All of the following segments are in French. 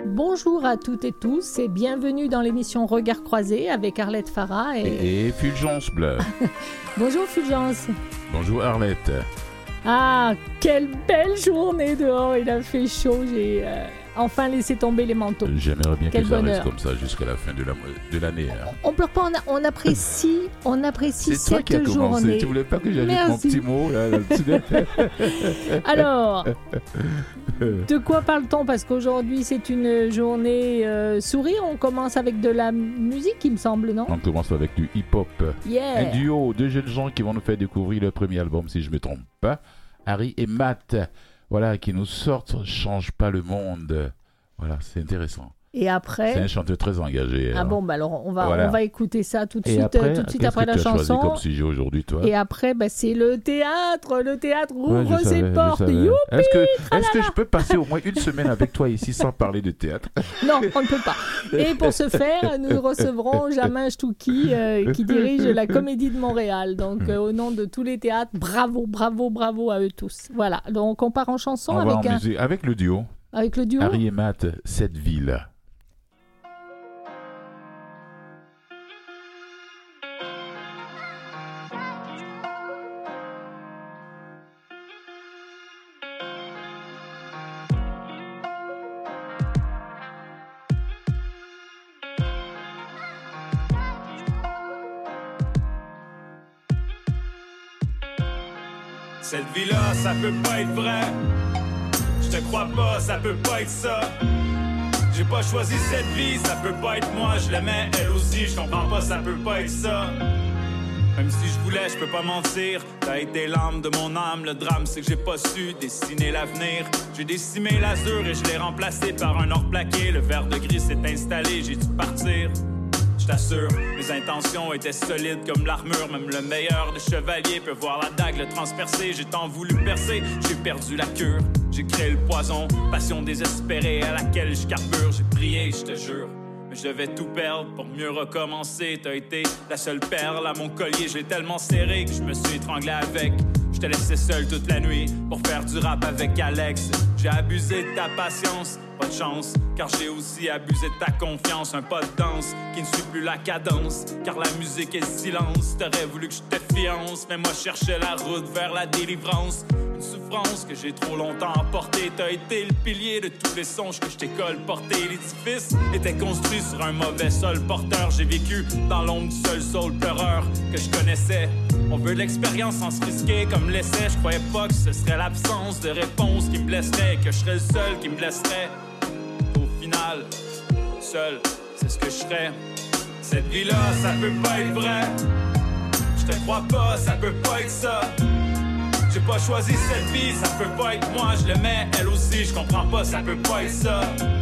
Bonjour à toutes et tous et bienvenue dans l'émission Regard Croisés avec Arlette Farah et Fulgence Bleu. Bonjour Fulgence. Bonjour Arlette. Ah, quelle belle journée dehors, il a fait chaud, j'ai enfin laissé tomber les manteaux. J'aimerais bien Quel que ça bonheur. reste comme ça jusqu'à la fin de l'année. On pleure pas, on apprécie C'est toi qui as cette commencé, journée. tu voulais pas que j'ajoute mon Merci. petit mot là Alors, de quoi parle-t-on? Parce qu'aujourd'hui c'est une journée sourire, on commence avec de la musique il me semble, non? On commence avec du hip-hop. Yeah. Un duo, deux jeunes gens qui vont nous faire découvrir leur premier album, si je ne me trompe pas. Harry et Matt, voilà, qui nous sortent Change pas le monde. Voilà, c'est intéressant. Et après... C'est un chanteur très engagé. Ah bon, bah alors on va écouter ça tout de suite après la qu'est-ce que tu as chanson. choisi comme sujet aujourd'hui, toi? Et après, bah, c'est le théâtre. Le théâtre ouvre je ses savais, portes. je savais. Youpi, Est-ce que je peux passer au moins une semaine avec toi ici sans parler de théâtre? Non, on ne peut pas. Et pour ce faire, nous recevrons Jamin Stouki qui dirige la Comédie de Montréal. Donc, au nom de tous les théâtres, bravo, bravo, bravo à eux tous. Voilà, donc on part en chanson On va en musique avec le duo. Avec le duo. Harry et Matt, Cette ville. Cette vie-là, ça peut pas être vrai. Je te crois pas, ça peut pas être ça. J'ai pas choisi cette vie, ça peut pas être moi. Je l'aimais, elle aussi, je comprends pas, ça peut pas être ça. Même si je voulais, je peux pas mentir. T'as été l'âme de mon âme. Le drame, c'est que j'ai pas su dessiner l'avenir. J'ai décimé l'azur et je l'ai remplacé par un or plaqué. Le verre de gris s'est installé, j'ai dû partir. Je t'assure, mes intentions étaient solides comme l'armure. Même le meilleur des chevaliers peut voir la dague le transpercer. J'ai tant voulu percer, j'ai perdu la cure. J'ai créé le poison, passion désespérée à laquelle je carbure. J'ai prié, je te jure, mais je devais tout perdre pour mieux recommencer. T'as été la seule perle à mon collier. Je l'ai tellement serré que je me suis étranglé avec. Je te laissais seul toute la nuit pour faire du rap avec Alex. J'ai abusé de ta patience, pas de chance, car j'ai aussi abusé de ta confiance. Un pas de danse qui ne suit plus la cadence, car la musique est le silence. T'aurais voulu que je te fiance, mais moi je cherchais la route vers la délivrance. Une souffrance que j'ai trop longtemps emportée. T'as été le pilier de tous les songes que je t'ai colportés. L'édifice était construit sur un mauvais sol porteur. J'ai vécu dans l'ombre du seul soul pleureur que je connaissais. On veut de l'expérience sans se risquer comme l'essai. Je croyais pas que ce serait l'absence de réponse qui me blesserait, que je serais le seul qui me blesserait. Au final, seul, c'est ce que je serais. Cette vie-là, ça peut pas être vrai. Je te crois pas, ça peut pas être ça. J'ai pas choisi cette vie, ça peut pas être moi. Je l'aimais, elle aussi, je comprends pas, ça peut pas être ça.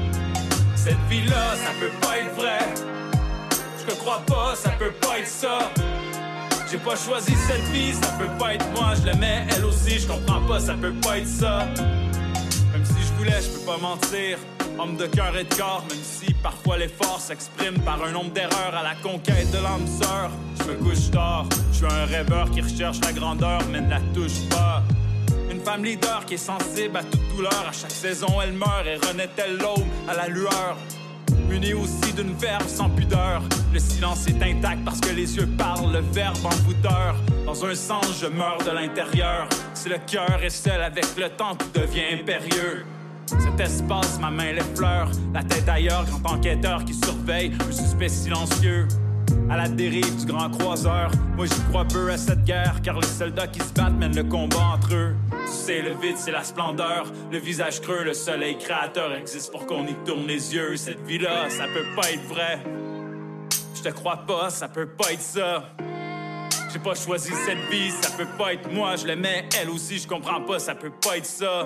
Cette vie-là, ça peut pas être vrai. Je te crois pas, ça peut pas être ça. J'ai pas choisi cette vie, ça peut pas être moi. Je l'aimais, elle aussi, je comprends pas, ça peut pas être ça. Même si je voulais, je peux pas mentir. Homme de cœur et de corps, même si parfois l'effort s'exprime par un nombre d'erreurs à la conquête de l'âme sœur. Je me couche tard, je suis un rêveur qui recherche la grandeur mais ne la touche pas. Une femme leader qui est sensible à toute douleur. À chaque saison elle meurt et renaît-elle l'aube à la lueur. Munie aussi d'une verve sans pudeur. Le silence est intact parce que les yeux parlent, le verbe envoûteur. Dans un sens, je meurs de l'intérieur. Si le cœur est seul avec le temps, tout devient impérieux. Cet espace, ma main l'effleure. La tête ailleurs, grand enquêteur qui surveille un suspect silencieux. À la dérive du grand croiseur, moi j'y crois peu à cette guerre, car les soldats qui se battent mènent le combat entre eux. Tu sais, le vide c'est la splendeur, le visage creux, le soleil créateur existe pour qu'on y tourne les yeux. Cette vie-là, ça peut pas être vrai. Je te crois pas, ça peut pas être ça. J'ai pas choisi cette vie, ça peut pas être moi. Je l'aimais, elle aussi, je comprends pas, ça peut pas être ça.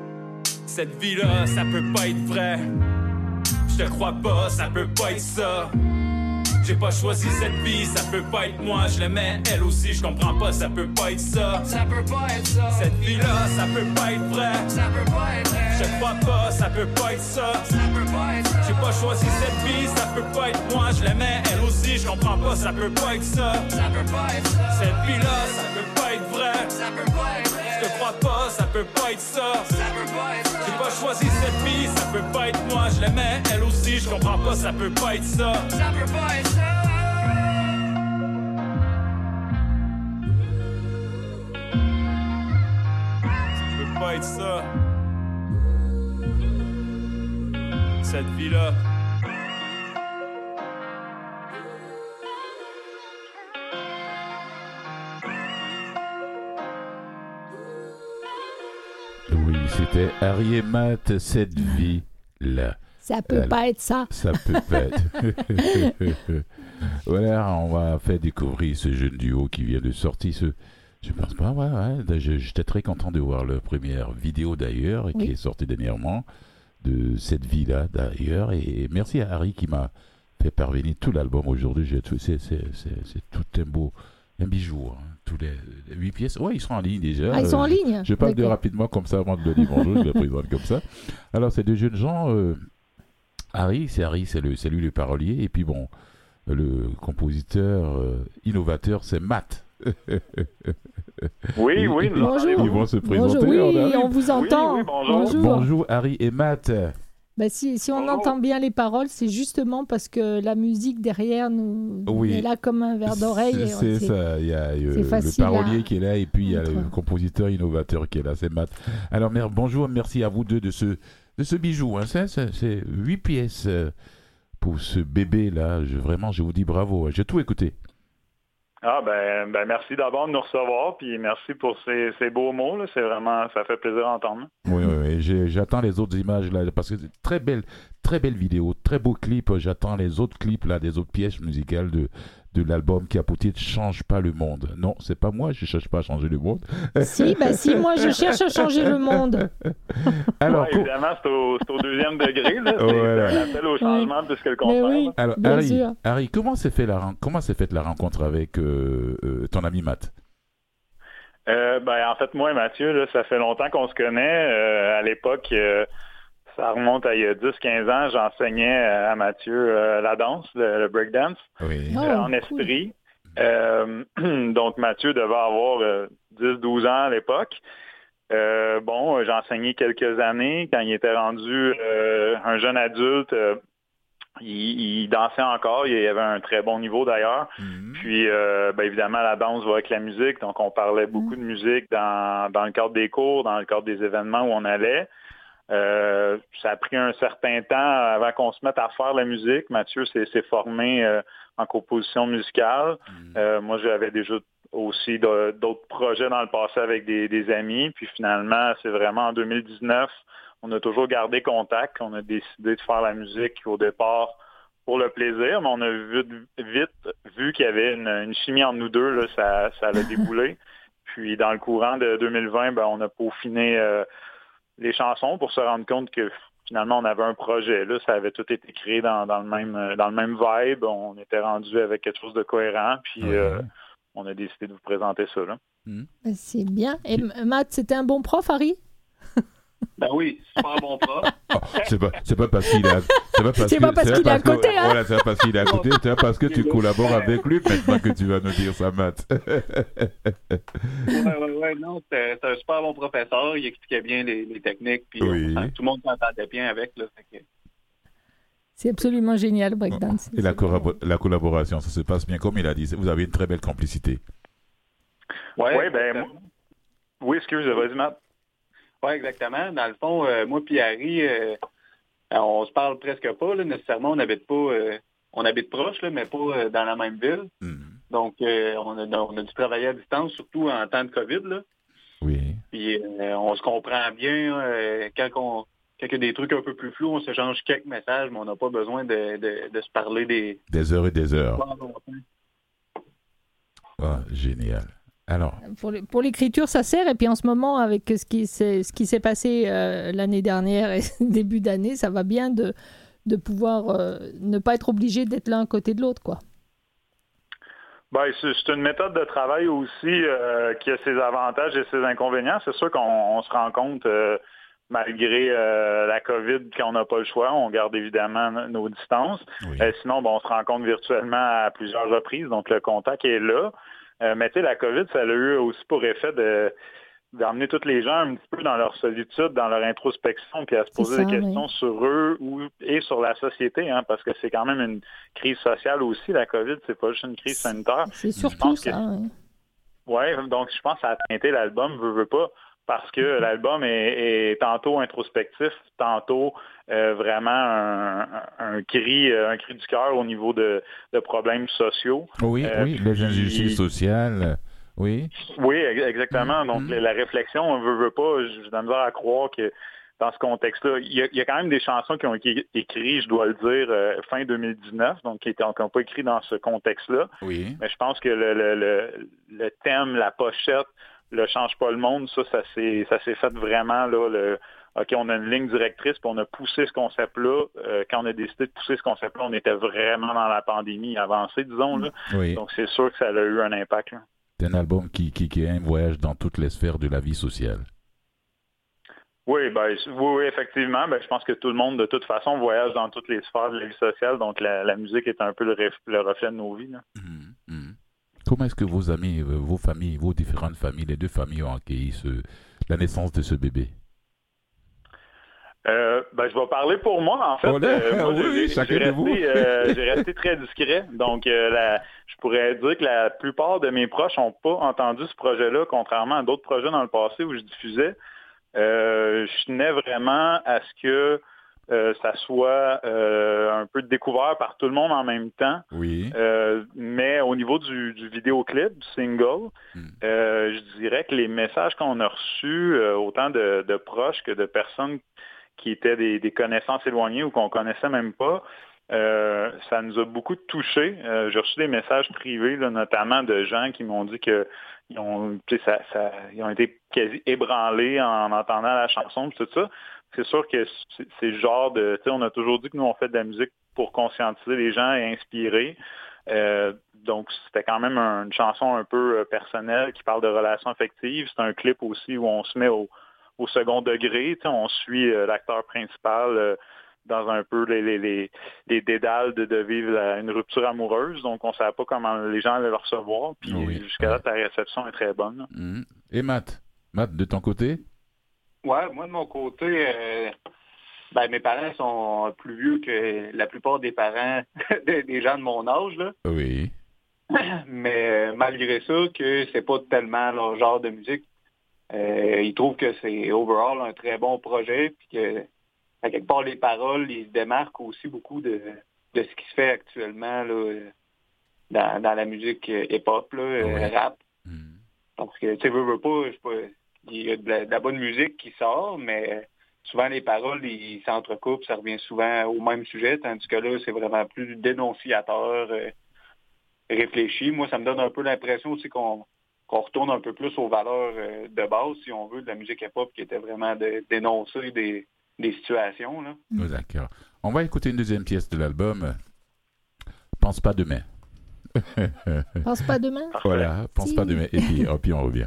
Cette vie-là, ça peut pas être vrai. Je te crois pas, ça peut pas être ça. J'ai pas choisi cette vie, ça peut pas être moi. Je l'aimais, elle aussi, je comprends pas, ça peut pas être ça. Ça peut pas être ça. Cette vie-là, ça peut pas être vrai. Ça peut pas être vrai. Je te crois pas, ça peut pas être ça. Ça peut pas être ça. J'ai pas choisi cette vie, ça peut pas être moi. Je l'aimais, elle aussi, je comprends pas, ça peut pas être ça. Ça peut pas être ça. Cette vie-là, ça peut pas être vrai. Ça peut pas être vrai. Je te crois pas, ça peut pas être ça. Ça peut pas être ça. J'ai pas choisi cette vie, ça peut pas être moi, je l'aimais elle aussi, je comprends pas, ça peut pas être ça. Ça peut pas être ça. Ça peut pas être ça. Cette vie-là. Oui, c'était Harry et Matt, cette vie-là. Ça peut pas être ça. Ça peut pas être. Voilà, on va faire découvrir ce jeune duo qui vient de sortir. Je pense pas, ouais. J'étais très content de voir leur première vidéo d'ailleurs, qui est sortie dernièrement, de cette vie-là d'ailleurs. Et merci à Harry qui m'a fait parvenir tout l'album aujourd'hui. C'est tout un bijou. Hein. Tous les 8 pièces. Ouais, ils sont en ligne déjà. Ah, ils sont en ligne. Je parle de rapidement comme ça avant de le dire bonjour, je les présente comme ça. Alors, c'est deux jeunes gens. Harry, c'est lui le parolier. Et puis bon, le compositeur innovateur, c'est Matt. Oui, Ils Bonjour. vont se présenter. Bonjour. Oui, on vous entend. Oui, bonjour. Bonjour Harry et Matt. Ben, si on entend bien les paroles, c'est justement parce que la musique derrière nous est là comme un verre d'oreille. C'est ça, il y a le parolier qui est là et puis il y a le compositeur innovateur qui est là, c'est Matt. Alors bonjour, merci à vous deux de ce bijou. Hein. C'est 8 pièces pour ce bébé là. Vraiment, je vous dis bravo. J'ai tout écouté. Ah ben merci d'abord de nous recevoir, puis merci pour ces beaux mots. Là. C'est vraiment, ça fait plaisir à entendre. Oui. J'attends les autres images là, parce que c'est très belle vidéo, très beau clip. J'attends les autres clips là, des autres pièces musicales de l'album qui a pour titre Change pas le monde. Non, c'est pas moi, je cherche pas à changer le monde. Si, moi je cherche à changer le monde. Alors, évidemment, c'est au deuxième degré. Là. C'est un appel au changement plus que le contraire. Oui, alors, Harry, comment s'est faite la rencontre avec ton ami Matt? En fait, moi et Mathieu, là, ça fait longtemps qu'on se connaît. À l'époque, ça remonte à il y a 10-15 ans, j'enseignais à Mathieu la danse, le breakdance, en esprit. Donc, Mathieu devait avoir 10-12 ans à l'époque. J'ai enseigné quelques années. Quand il était rendu un jeune adulte, il dansait encore. Il avait un très bon niveau d'ailleurs. Puis, évidemment, la danse va avec la musique. Donc, on parlait beaucoup de musique dans le cadre des cours, dans le cadre des événements où on allait. Ça a pris un certain temps avant qu'on se mette à faire la musique. Mathieu s'est formé en composition musicale. Moi, j'avais déjà aussi d'autres projets dans le passé avec des amis. Puis finalement, c'est vraiment en 2019, on a toujours gardé contact. On a décidé de faire la musique au départ pour le plaisir, mais on a vite vu qu'il y avait une chimie entre nous deux. Là, ça allait débouler. Puis dans le courant de 2020, on a peaufiné les chansons pour se rendre compte que finalement on avait un projet. Là, ça avait tout été créé dans le même vibe. On était rendu avec quelque chose de cohérent. Puis on a décidé de vous présenter ça. Là. C'est bien. Et Matt, c'était un bon prof, Harry? Ben oui, super bon prof. C'est pas parce qu'il est à côté. Hein? Voilà, c'est pas parce qu'il est à côté, c'est parce que tu collabores avec lui maintenant que tu vas nous dire ça, Matt. Ouais, non, c'est un super bon professeur. Il expliquait bien les techniques, puis tout le monde s'entendait bien avec. Là, c'est absolument génial, le breakdance. Et la collaboration, ça se passe bien, comme il a dit. Vous avez une très belle complicité. Oui, excusez, vas-y, Matt. Oui, exactement. Dans le fond, moi et Harry, on se parle presque pas. Là, nécessairement, on habite pas. On habite proche, là, mais pas dans la même ville. Donc, on a dû travailler à distance, surtout en temps de COVID. Là. Oui. Puis, on se comprend bien. Quand il y a des trucs un peu plus flous, on s'échange quelques messages, mais on n'a pas besoin de se parler des heures et des heures. Génial. Alors. Pour l'écriture, ça sert. Et puis en ce moment, avec ce qui s'est passé l'année dernière et début d'année, ça va bien de pouvoir ne pas être obligé d'être l'un à côté de l'autre, quoi. C'est une méthode de travail aussi qui a ses avantages et ses inconvénients. C'est sûr qu'on se rend compte, malgré la COVID, quand on n'a pas le choix, on garde évidemment nos distances. Sinon, on se rencontre virtuellement à plusieurs reprises, donc le contact est là. Mais tu sais, la COVID, ça a eu aussi pour effet d'amener tous les gens un petit peu dans leur solitude, dans leur introspection, puis à se poser des questions sur eux et sur la société, hein, parce que c'est quand même une crise sociale aussi, la COVID, c'est pas juste une crise sanitaire. C'est surtout ça, Oui, donc je pense que ça a teinté l'album, veux pas, parce que l'album est tantôt introspectif, tantôt vraiment un cri du cœur au niveau de problèmes sociaux. Oui, les injustices sociales, oui. Oui, exactement. Donc la réflexion, on veut pas, j'ai de la misère à croire que dans ce contexte-là, il y a quand même des chansons qui ont été écrites, je dois le dire, fin 2019, donc qui n'ont pas écrit dans ce contexte-là. Oui. Mais je pense que le thème, la pochette, le change pas le monde, ça s'est fait vraiment là. OK, on a une ligne directrice, puis on a poussé ce concept-là. Quand on a décidé de pousser ce concept-là, on était vraiment dans la pandémie avancée, disons là. Oui. Donc c'est sûr que ça a eu un impact. Là. C'est un album qui est un voyage dans toutes les sphères de la vie sociale. Oui, oui, effectivement. Je pense que tout le monde, de toute façon, voyage dans toutes les sphères de la vie sociale. Donc, la musique est un peu le reflet de nos vies. Là. Comment est-ce que vos amis, vos familles, vos différentes familles, les deux familles ont accueilli la naissance de ce bébé? Je vais parler pour moi, en fait. J'ai resté très discret. Donc, je pourrais dire que la plupart de mes proches n'ont pas entendu ce projet-là, contrairement à d'autres projets dans le passé où je diffusais. Je tenais vraiment à ce que ça soit un peu découvert par tout le monde en même temps. Oui. Mais au niveau du vidéoclip, du single, je dirais que les messages qu'on a reçus, autant de proches que de personnes qui étaient des connaissances éloignées ou qu'on connaissait même pas, ça nous a beaucoup touchés. J'ai reçu des messages privés, là, notamment de gens qui m'ont dit que ils ont été quasi ébranlés en entendant la chanson, tout ça. C'est sûr que c'est le genre de... On a toujours dit que nous, on fait de la musique pour conscientiser les gens et inspirer. Donc, c'était quand même une chanson un peu personnelle qui parle de relations affectives. C'est un clip aussi où on se met au second degré. On suit l'acteur principal dans un peu les dédales de vivre une rupture amoureuse. Donc, on ne savait pas comment les gens allaient le recevoir. Puis jusqu'à là, ta réception est très bonne. Et Matt, de ton côté? Ouais, moi de mon côté, mes parents sont plus vieux que la plupart des parents des gens de mon âge, là. Oui. Mais malgré ça, que c'est pas tellement leur genre de musique. Ils trouvent que c'est overall un très bon projet, puis que à quelque part les paroles, ils se démarquent aussi beaucoup de ce qui se fait actuellement là, dans la musique hip-hop, là, rap. Donc, tu sais, veux pas, je sais pas. Il y a de la bonne musique qui sort, mais souvent les paroles, ils s'entrecoupent, ça revient souvent au même sujet, tandis que là, c'est vraiment plus dénonciateur, réfléchi. Moi, ça me donne un peu l'impression aussi qu'on retourne un peu plus aux valeurs de base, si on veut, de la musique hip-hop qui était vraiment de dénoncer des situations. Là. Oh, d'accord. On va écouter une deuxième pièce de l'album, Pense pas demain. Pense pas demain? Voilà, Pense pas demain. Et puis on revient.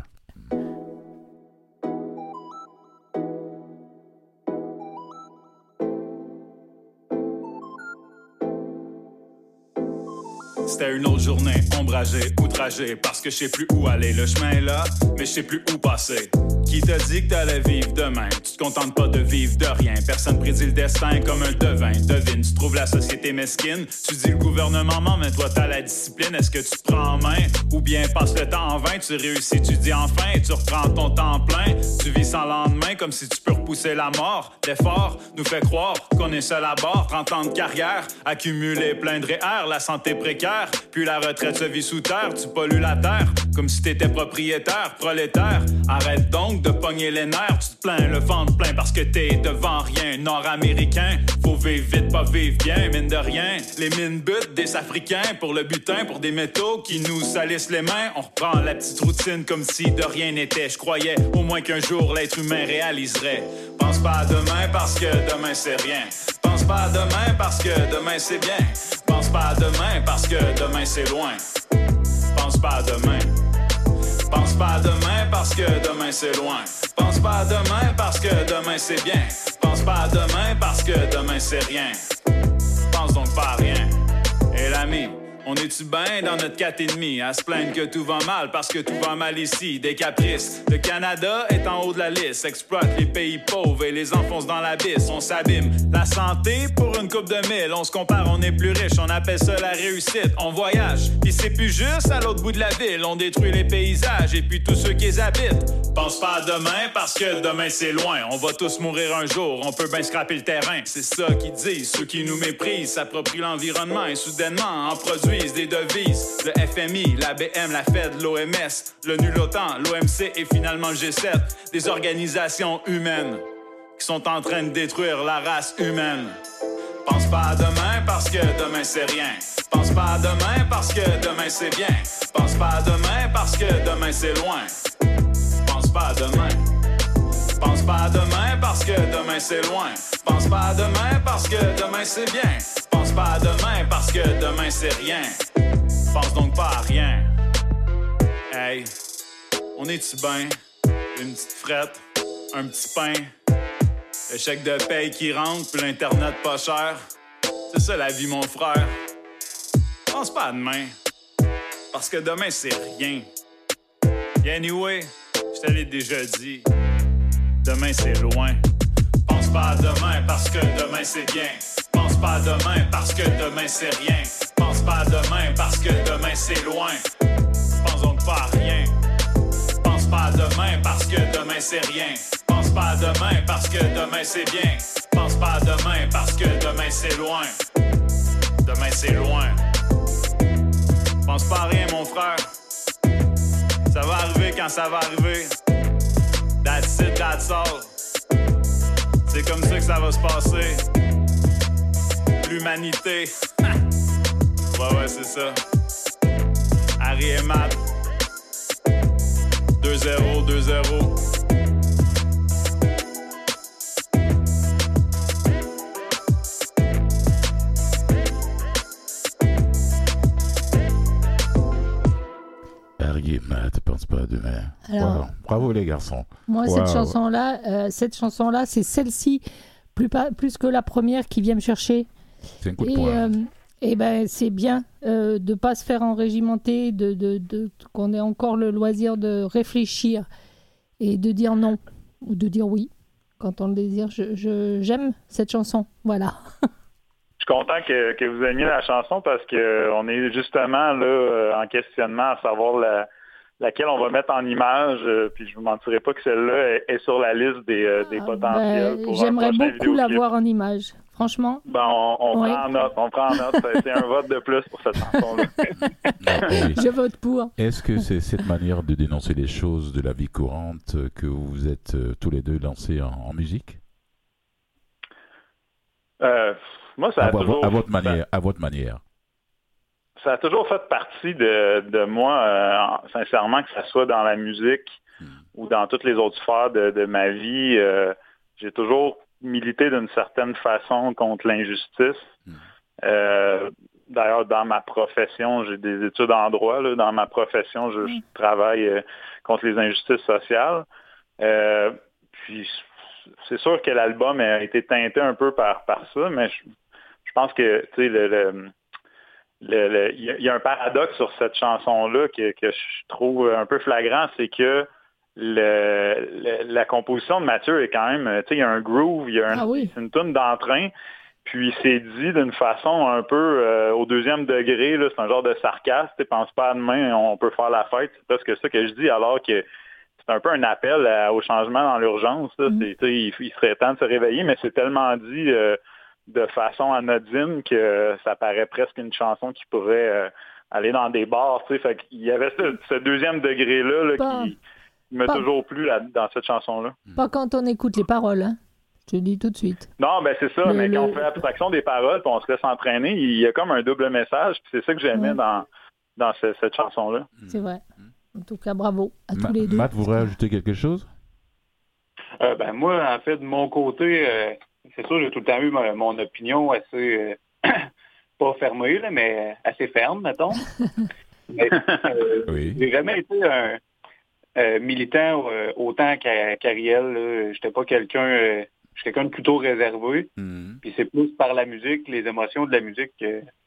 C'était une autre journée, ombragée, outragée, parce que je sais plus où aller. Le chemin est là, mais je sais plus où passer. Qui t'a dit que t'allais vivre demain? Tu te contentes pas de vivre de rien. Personne prédit le destin comme un devin. Devine, tu trouves la société mesquine. Tu dis le gouvernement ment, mais toi t'as la discipline. Est-ce que tu te prends en main? Ou bien passe le temps en vain? Tu réussis, tu dis enfin, et tu reprends ton temps plein. Tu vis sans lendemain, comme si tu peux repousser la mort. L'effort nous fait croire qu'on est seul à bord. 30 ans de carrière, accumuler plein de REER, la santé précaire. Puis la retraite se vit sous terre, tu pollues la terre comme si t'étais propriétaire, prolétaire. Arrête donc de pogner les nerfs, tu te plains le ventre plein parce que t'es devant rien. Nord-américain, faut vivre vite, pas vivre bien, mine de rien. Les mines butent des Africains pour le butin, pour des métaux qui nous salissent les mains. On reprend la petite routine comme si de rien n'était. Je croyais au moins qu'un jour l'être humain réaliserait. Pense pas à demain parce que demain c'est rien. Pense pas à demain parce que demain c'est bien. Pense pas à demain parce que demain c'est loin. Pense pas à demain. Pense pas à demain parce que demain c'est loin. Pense pas à demain parce que demain c'est bien. Pense pas à demain parce que demain c'est rien. Pense donc pas à rien. Et l'ami, On est-tu bien dans notre 4,5 à se plaindre que tout va mal parce que tout va mal ici? Des caprices. Le Canada est en haut de la liste. Exploite les pays pauvres et les enfonce dans l'abysse. On s'abîme. La santé pour une coupe de mille. On se compare, on est plus riche. On appelle ça la réussite. On voyage. Pis c'est plus juste à l'autre bout de la ville. On détruit les paysages et puis tous ceux qui les habitent. Pense pas à demain parce que demain c'est loin. On va tous mourir un jour. On peut bien scraper le terrain. C'est ça qu'ils disent. Ceux qui nous méprisent s'approprient l'environnement et soudainement en produisent des devises. Le FMI, la BM, la Fed, l'OMS, le nul OTAN, l'OMC et finalement le G7. Des organisations humaines qui sont en train de détruire la race humaine. Pense pas à demain parce que demain c'est rien. Pense pas à demain parce que demain c'est bien. Pense pas à demain parce que demain c'est loin. Pense pas à demain. Pense pas à demain parce que demain c'est loin. Pense pas à demain parce que demain c'est bien. Pense pas à demain parce que demain c'est rien. Pense donc pas à rien. Hey, on est-tu ben? Une petite frette, un petit pain, le chèque de paye qui rentre, puis l'internet pas cher. C'est ça la vie mon frère. Pense pas à demain, parce que demain c'est rien. Yeah, anyway, je te l'ai déjà dit. Demain c'est loin. Pense pas à demain parce que demain c'est bien. Pense pas à demain parce que demain c'est rien. Pense pas à demain parce que demain c'est loin. Pense donc pas à rien. Pense pas à demain parce que demain c'est rien. Pense pas à demain parce que demain c'est bien. Pense pas à demain parce que demain c'est loin. Demain c'est loin. Pense pas à rien mon frère. Ça va arriver quand ça va arriver. That's it, that's all. C'est comme ça que ça va se passer. L'humanité. Ouais, c'est ça. Harry et Matt. 2-0, 2-0. Harry et Matt, pense pas à demain. Alors, Wow. Bravo les garçons. Moi, Wow. cette chanson-là, c'est celle-ci, plus que la première qui vient me chercher. C'est un coup de poing. Et ben, c'est bien de ne pas se faire enrégimenter, qu'on ait encore le loisir de réfléchir et de dire non ou de dire oui quand on le désire. J'aime cette chanson, voilà. Je suis content que vous aimiez la chanson parce qu'on est justement là en questionnement à savoir laquelle on va mettre en image. Puis je ne vous mentirai pas que celle-là est sur la liste des potentiels. Pour j'aimerais un prochain beaucoup la vidéoclip. voir en image, franchement. Ben, on Oui. prend en note. C'est un vote de plus pour cette chanson-là. Oui. Je vote pour. Est-ce que c'est cette manière de dénoncer les choses de la vie courante que vous êtes tous les deux lancés en musique? Moi, ça a toujours... À votre manière. Ça a toujours fait partie de moi, sincèrement, que ce soit dans la musique ou dans toutes les autres sphères de ma vie. J'ai toujours milité d'une certaine façon contre l'injustice. D'ailleurs, dans ma profession, j'ai des études en droit. Là. Dans ma profession, je travaille contre les injustices sociales. Puis, c'est sûr que l'album a été teinté un peu par ça, mais je pense que, tu sais, il y a un paradoxe sur cette chanson-là que je trouve un peu flagrant, c'est que la composition de Mathieu est quand même, tu sais, il y a un groove, c'est une toune d'entrain, puis c'est dit d'une façon un peu au deuxième degré, là, c'est un genre de sarcasme, tu pense pas à demain, on peut faire la fête, c'est presque ça que je dis, alors que c'est un peu un appel au changement dans l'urgence, là. Il serait temps de se réveiller, mais c'est tellement dit de façon anodine que ça paraît presque une chanson qui pourrait aller dans des bars. Fait qu'il y avait ce deuxième degré-là qui m'a toujours plu dans cette chanson-là. Pas quand on écoute les paroles, hein. Je te dis tout de suite. Non, ben c'est ça, mais quand on fait abstraction des paroles puis on se laisse entraîner, il y a comme un double message, puis c'est ça que j'aimais dans cette chanson-là. C'est vrai. En tout cas, bravo à tous les deux. Matt, vous voudrez ajouter quelque chose? Ben moi, en fait, de mon côté, c'est sûr, j'ai tout le temps eu mon opinion assez, pas fermée, là, mais assez ferme, mettons. Mais, j'ai jamais été un militant autant qu'Ariel. J'étais pas quelqu'un... j'étais quelqu'un de plutôt réservé. Puis c'est plus par la musique, les émotions de la musique que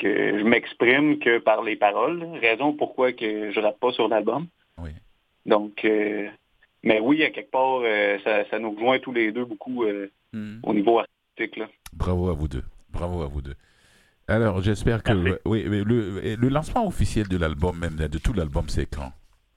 que je m'exprime que par les paroles, là. Raison pourquoi que je rappe pas sur l'album. Oui. Donc, mais oui, à quelque part, ça nous rejoint tous les deux beaucoup au niveau artistique, là. Bravo à vous deux. Bravo à vous deux. Alors, j'espère que... Merci. Oui, mais le lancement officiel de l'album, même de tout l'album, c'est quand?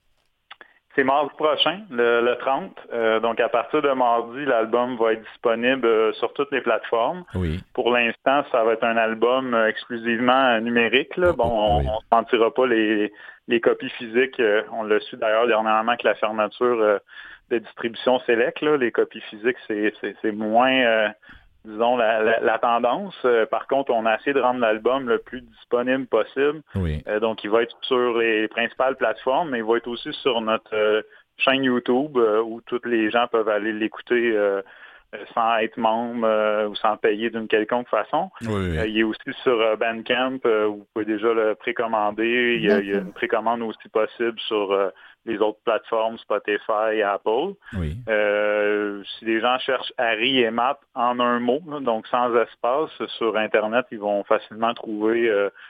C'est mardi prochain, le 30. Donc, à partir de mardi, l'album va être disponible sur toutes les plateformes. Oui. Pour l'instant, ça va être un album exclusivement numérique, là. Bon, on ne se mentira pas, les copies physiques, on l'a su d'ailleurs dernièrement que la fermeture de distribution Select, là, les copies physiques, c'est moins... disons, la tendance. Par contre, on a essayé de rendre l'album le plus disponible possible. Oui. Donc, il va être sur les principales plateformes, mais il va être aussi sur notre chaîne YouTube où tous les gens peuvent aller l'écouter sans être membre ou sans payer d'une quelconque façon. Oui. Il est aussi sur Bandcamp où vous pouvez déjà le précommander. Il y a une précommande aussi possible sur les autres plateformes, Spotify et Apple. Oui. Si les gens cherchent Harry et Matt en un mot, là, donc sans espace, sur Internet, ils vont facilement trouver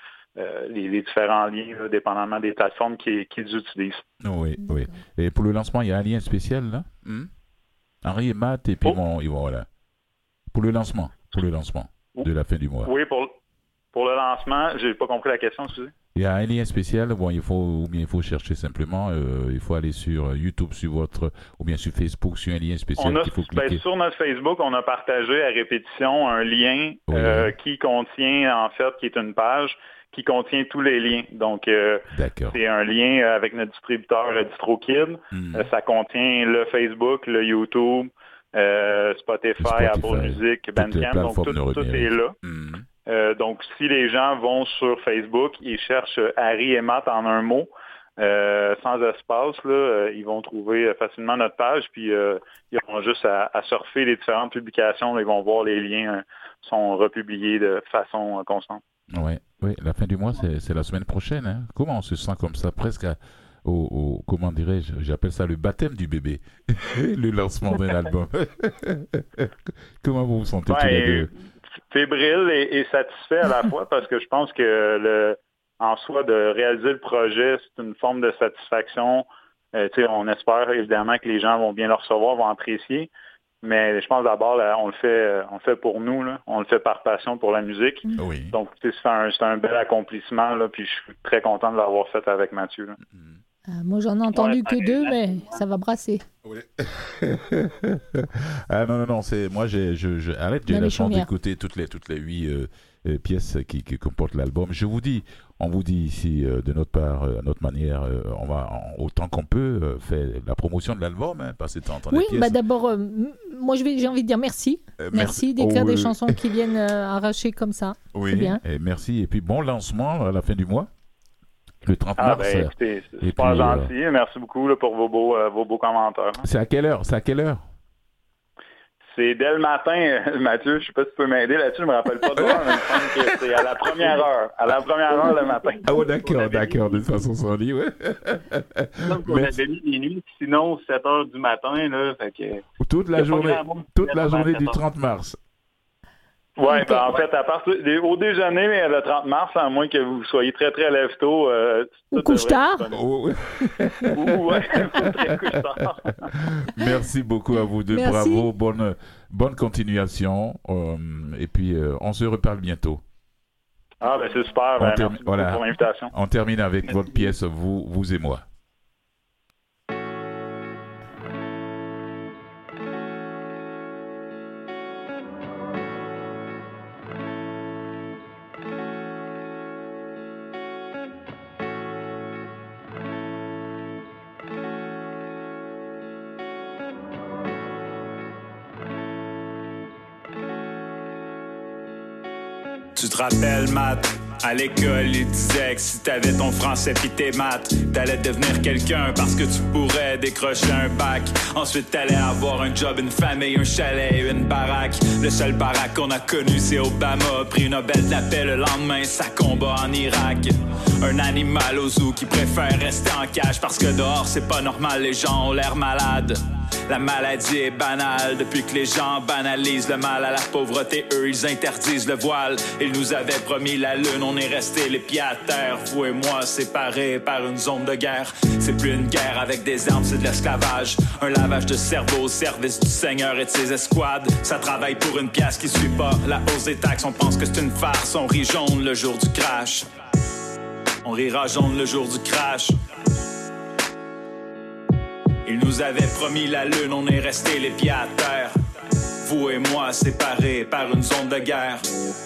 les différents liens, là, dépendamment des plateformes qu'ils utilisent. Oui, oui. Et pour le lancement, il y a un lien spécial, là? Henri et Matt, et puis ils vont, voilà. Pour le lancement de la fin du mois. Oui, pour le lancement, j'ai pas compris la question, excusez. Il y a un lien spécial, bon, il faut chercher simplement, il faut aller sur YouTube, ou bien sur Facebook, sur un lien spécial qu'il faut cliquer. Sur notre Facebook, on a partagé à répétition un lien qui contient, en fait, qui est une page qui contient tous les liens. Donc, c'est un lien avec notre distributeur DistroKid. Ça contient le Facebook, le YouTube, Spotify, Apple Music, Bandcamp. Donc, tout est là. Donc, si les gens vont sur Facebook, ils cherchent Harry et Matt en un mot, sans espace, là, ils vont trouver facilement notre page, puis ils auront juste à surfer les différentes publications, là, ils vont voir les liens sont republiés de façon constante. Oui, la fin du mois, c'est la semaine prochaine. Hein? Comment on se sent comme ça, presque comment dirais-je, j'appelle ça le baptême du bébé, le lancement d'un album. Comment vous vous sentez tous les deux? Fébrile et satisfait à la fois, parce que je pense que en soi, de réaliser le projet, c'est une forme de satisfaction. On espère évidemment que les gens vont bien le recevoir, vont apprécier. Mais je pense d'abord, là, on le fait pour nous, là. On le fait par passion pour la musique. Oui. Donc, c'est un bel accomplissement, là, puis je suis très content de l'avoir fait avec Mathieu, là. Moi, j'en ai entendu que 2, mais ça va brasser. Oui. Non, c'est moi, j'ai la chance d'écouter toutes les 8 pièces qui comportent l'album. On vous dit ici, de notre part, à notre manière, on va autant qu'on peut faire la promotion de l'album, hein, passer de temps en temps les pièces. Oui, d'abord, moi j'ai envie de dire merci. Merci d'écrire des chansons qui viennent arracher comme ça. Oui, c'est bien. Et merci. Et puis bon lancement à la fin du mois. Le 30 mars. Écoutez, c'est super gentil. Merci beaucoup là, pour vos beaux commentaires. C'est à quelle heure? C'est dès le matin, Mathieu. Je sais pas si tu peux m'aider là-dessus. Je me rappelle pas de l'heure, mais il me semble que c'est à la première heure. À la première heure le matin. Ah ouais, d'accord. De toute façon, ça dit, ouais. Donc, on avait mis minuit, sinon 7 heures du matin. Là, fait que, toute la journée du 30 mars. Oui, en fait, au déjeuner, le 30 mars, à moins que vous soyez très, très lève-tôt. Ou couche-tard. Très couche-tard. Merci beaucoup à vous deux. Merci. Bravo. Bonne continuation. Et puis, on se reparle bientôt. C'est super. Merci pour l'invitation. On termine avec votre pièce, vous et moi. Tu te rappelles, Matt, à l'école, il disait que si t'avais ton français pis tes maths, t'allais devenir quelqu'un parce que tu pourrais décrocher un bac. Ensuite, t'allais avoir un job, une famille, un chalet, une baraque. Le seul baraque qu'on a connu, c'est Obama. Pris Nobel de la paix le lendemain, ça combat en Irak. Un animal au zoo qui préfère rester en cage parce que dehors c'est pas normal, les gens ont l'air malades. La maladie est banale depuis que les gens banalisent le mal à la pauvreté. Eux, ils interdisent le voile. Ils nous avaient promis la lune, on est restés les pieds à terre. Vous et moi séparés par une zone de guerre. C'est plus une guerre avec des armes, c'est de l'esclavage. Un lavage de cerveau au service du Seigneur et de ses escouades. Ça travaille pour une pièce qui suit pas la hausse des taxes. On pense que c'est une farce, on rit jaune le jour du crash. On rira jaune le jour du crash. Ils nous avaient promis la lune, on est restés les pieds à terre. Vous et moi séparés par une zone de guerre.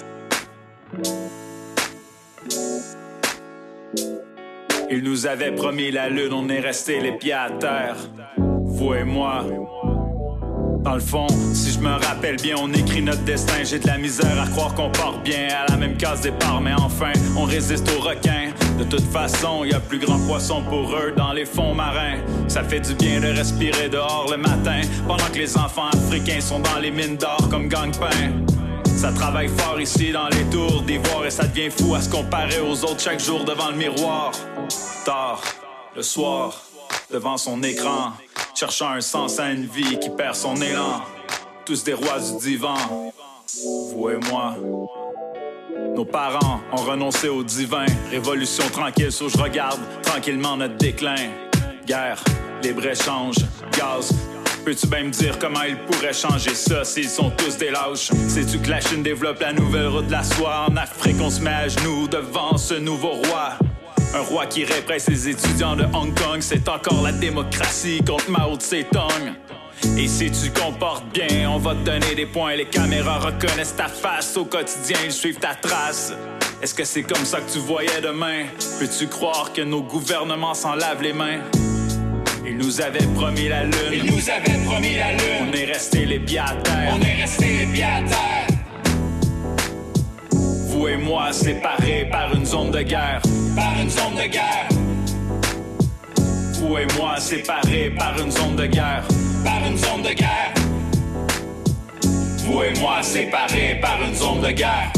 Ils nous avaient promis la lune, on est restés les pieds à terre. Vous et moi. Dans le fond, si je me rappelle bien, on écrit notre destin. J'ai de la misère à croire qu'on part bien à la même case départ, mais enfin, on résiste aux requins. De toute façon, y a plus grand poisson pour eux dans les fonds marins. Ça fait du bien de respirer dehors le matin, pendant que les enfants africains sont dans les mines d'or comme gang-pain. Ça travaille fort ici dans les tours d'ivoire et ça devient fou à se comparer aux autres chaque jour devant le miroir. Tard, le soir, devant son écran, cherchant un sens à une vie qui perd son élan. Tous des rois du divan, vous et moi. Nos parents ont renoncé au divin. Révolution tranquille, so je regarde tranquillement notre déclin. Guerre, libre-échange, gaz. Peux-tu bien me dire comment ils pourraient changer ça s'ils sont tous des lâches? Sais-tu que la Chine développe la nouvelle route de la soie? En Afrique, on se met à genoux devant ce nouveau roi. Un roi qui répresse les étudiants de Hong Kong. C'est encore la démocratie contre Mao Tse-tung. Et si tu comportes bien, on va te donner des points. Les caméras reconnaissent ta face au quotidien, ils suivent ta trace. Est-ce que c'est comme ça que tu voyais demain? Peux-tu croire que nos gouvernements s'en lavent les mains? Ils nous avaient promis la lune. Ils nous avaient promis la lune. On est restés les pieds à terre. On est restés les pieds à terre. Vous et moi séparés par une zone de guerre. Par une zone de guerre. Vous et moi séparés par une zone de guerre. Par une zone de guerre. Vous et moi séparés par une zone de guerre.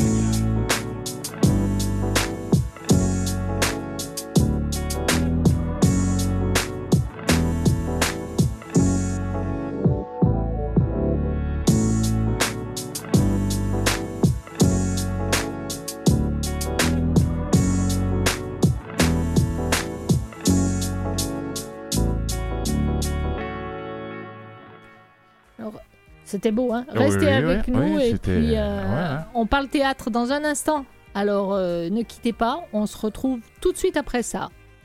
C'était beau, hein? Restez avec nous et puis on parle théâtre dans un instant. Alors ne quittez pas, on se retrouve tout de suite après ça.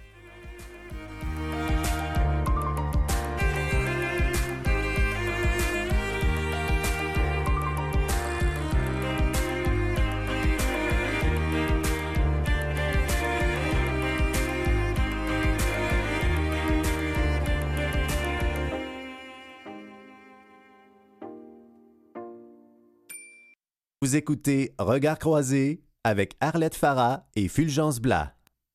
Vous écoutez Regards croisés avec Arlette Farah et Fulgence Blas.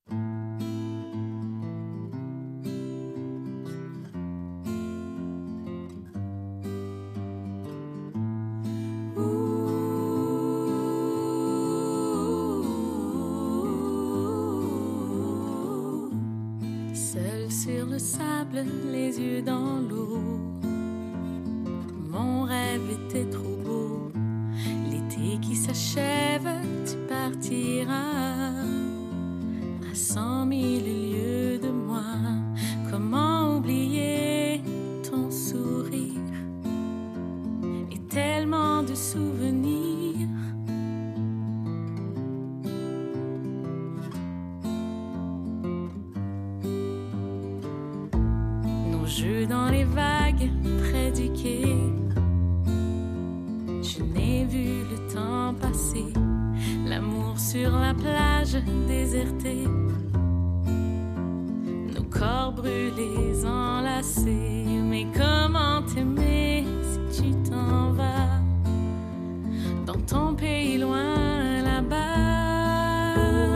Seul sur le sable, les yeux dans l'eau, mon rêve était trop beau. L'été qui s'achève, tu partiras à 100 000 lieues de moi. Comment oublier ton sourire et tellement de souvenirs. Nos jeux dans les vagues près du quai. Je n'ai vu le temps passer, l'amour sur la plage désertée, nos corps brûlés, enlacés. Mais comment t'aimer si tu t'en vas dans ton pays loin là-bas?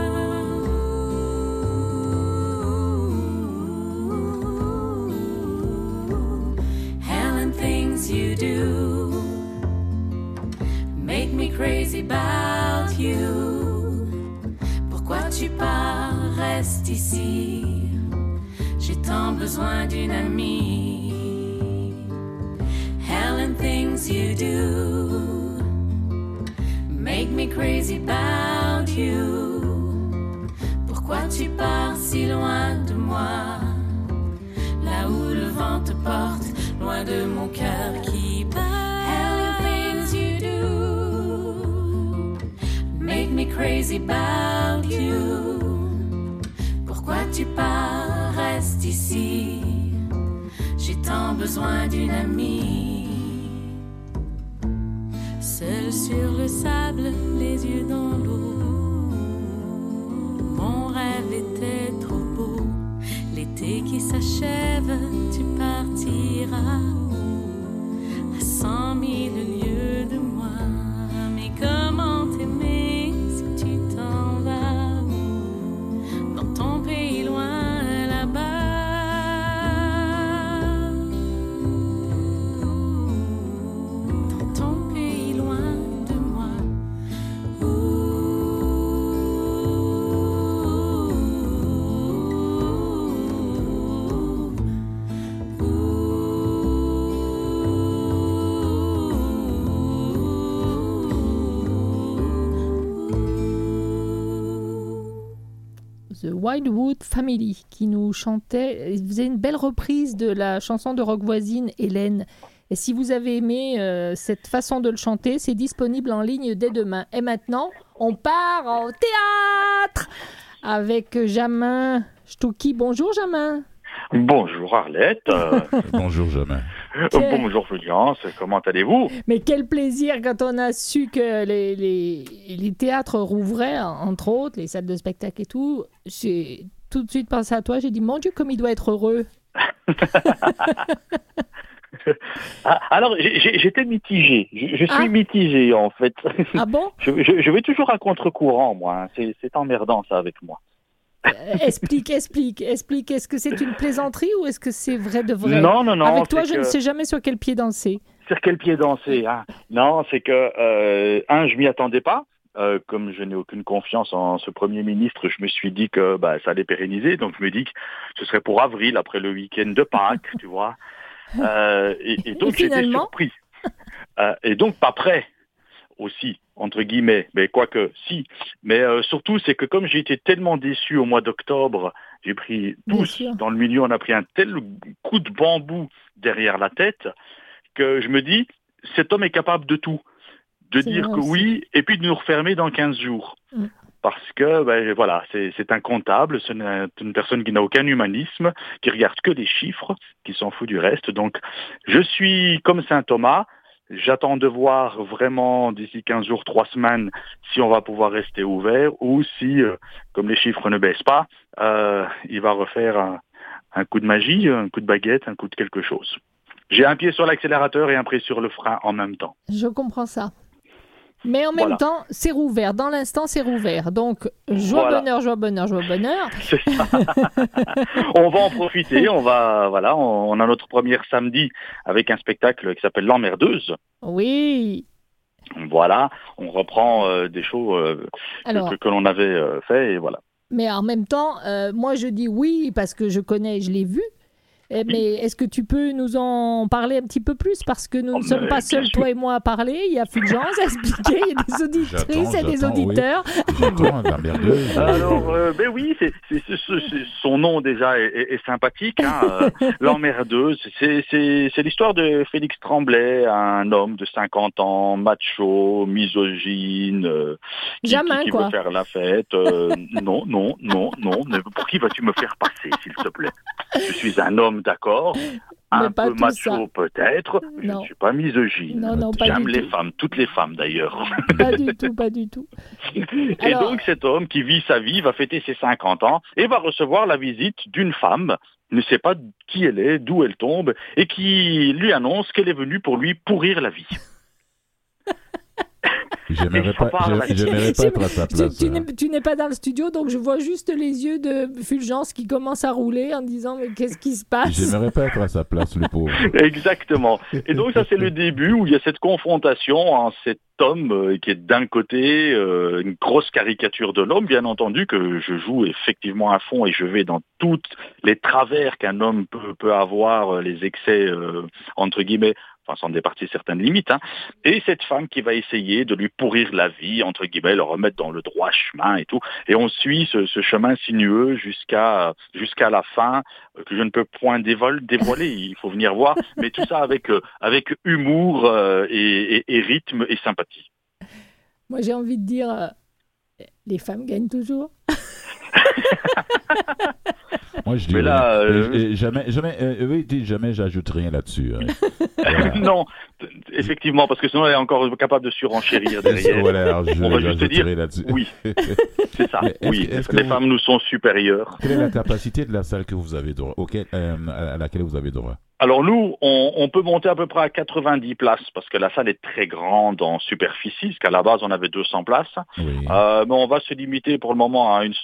Hell and things you do make me crazy about you. Pourquoi Pourquoi tu pars, reste ici. J'ai tant besoin d'une amie. Hell and things you do make me crazy about you. Pourquoi tu pars si loin de moi, là où le vent te porte, loin de mon cœur qui bat. Hell and things you do make me crazy about you. Pourquoi tu pars, reste ici. J'ai tant besoin d'une amie. Seul sur le sable, les yeux dans l'eau. Mon rêve était trop beau. L'été qui s'achève, tu partiras à 100 000 lieues de moi. Mais comment t'aimer si tu t'en vas dans ton pays loin là-bas? Dans ton pays loin de moi. The Wildwood Family qui nous chantait, ils faisaient une belle reprise de la chanson de rock voisine Hélène. Et si vous avez aimé cette façon de le chanter, c'est disponible en ligne dès demain. Et maintenant, on part au théâtre avec Jamin Stouki. Bonjour Jamin. Bonjour Arlette. Bonjour Jamin. Bonjour Fulgence, comment allez-vous? Mais quel plaisir quand on a su que les théâtres rouvraient, entre autres, les salles de spectacle et tout. J'ai tout de suite pensé à toi, j'ai dit, mon Dieu, comme il doit être heureux. Alors, j'étais mitigé. Je suis mitigé, en fait. Ah bon? Je vais toujours à contre-courant, moi. C'est emmerdant, ça, avec moi. Explique. Est-ce que c'est une plaisanterie ou est-ce que c'est vrai de vrai? Non. Avec toi, je ne sais jamais sur quel pied danser. Sur quel pied danser, hein? Non, c'est que, je m'y attendais pas. Comme je n'ai aucune confiance en ce Premier ministre, je me suis dit que ça allait pérenniser. Donc, je me dis que ce serait pour avril, après le week-end de Pâques, tu vois. Et donc, j'étais surpris. Et donc, pas prêt aussi, entre guillemets. Mais quoique, si. Mais surtout, c'est que comme j'ai été tellement déçu au mois d'octobre, j'ai pris tous, dans le milieu, on a pris un tel coup de bambou derrière la tête que je me dis, cet homme est capable de tout. De dire que oui, et puis de nous refermer dans 15 jours. Parce que, voilà, c'est un comptable, c'est une personne qui n'a aucun humanisme, qui regarde que les chiffres, qui s'en fout du reste. Donc, je suis comme Saint Thomas, j'attends de voir vraiment d'ici 15 jours, 3 semaines, si on va pouvoir rester ouvert, ou si, comme les chiffres ne baissent pas, il va refaire un coup de magie, un coup de baguette, un coup de quelque chose. J'ai un pied sur l'accélérateur et un pied sur le frein en même temps. Je comprends ça. Mais en même temps, c'est rouvert. Dans l'instant, c'est rouvert. Donc, joie, bonheur. C'est ça. On va en profiter. On a notre première samedi avec un spectacle qui s'appelle L'Emmerdeuse. Oui. Voilà. On reprend des shows que l'on avait fait et voilà. Mais en même temps, moi, je dis oui parce que je connais, je l'ai vu. Mais est-ce que tu peux nous en parler un petit peu plus? Parce que nous ne sommes pas seuls, toi et moi, à parler. Il y a Fulgence à expliquer, il y a des auditrices et des auditeurs. Oui. J'attends, la merdeuse. Alors, oui, son nom déjà est sympathique. Hein. L'emmerdeuse, c'est l'histoire de Félix Tremblay, un homme de 50 ans, macho, misogyne, qui veut faire la fête. Non. Mais pour qui vas-tu me faire passer, s'il te plaît? Je suis un homme, d'accord, un peu macho peut-être, je ne suis pas misogyne. Non, j'aime les femmes, toutes les femmes d'ailleurs. Pas du tout. Et donc cet homme qui vit sa vie va fêter ses 50 ans et va recevoir la visite d'une femme, ne sait pas qui elle est, d'où elle tombe, et qui lui annonce qu'elle est venue pour lui pourrir la vie. J'aimerais pas être à sa place. Tu n'es pas dans le studio, donc je vois juste les yeux de Fulgence qui commencent à rouler en disant mais qu'est-ce qui se passe? J'aimerais pas être à sa place, le pauvre. Exactement. Et donc ça c'est le début où il y a cette confrontation en cet homme qui est d'un côté une grosse caricature de l'homme, bien entendu, que je joue effectivement à fond et je vais dans toutes les travers qu'un homme peut avoir, les excès entre guillemets, enfin sans dépasser certaines limites, hein. Et cette femme qui va essayer de lui pourrir la vie, entre guillemets, le remettre dans le droit chemin et tout. Et on suit ce chemin sinueux jusqu'à la fin, que je ne peux point dévoiler, il faut venir voir, mais tout ça avec humour et rythme et sympathie. Moi j'ai envie de dire, les femmes gagnent toujours. Moi, je dis jamais j'ajoute rien là-dessus. Hein. Voilà. Non, effectivement, parce que sinon elle est encore capable de surenchérir derrière. Voilà, on va juste dire là-dessus. Oui, c'est ça. Oui, les femmes nous sont supérieures. Quelle est la capacité de la salle que vous avez droit, à laquelle vous avez droit? Alors nous, on peut monter à peu près à 90 places parce que la salle est très grande en superficie, parce qu'à la base on avait 200 places. Oui. Mais on va se limiter pour le moment à une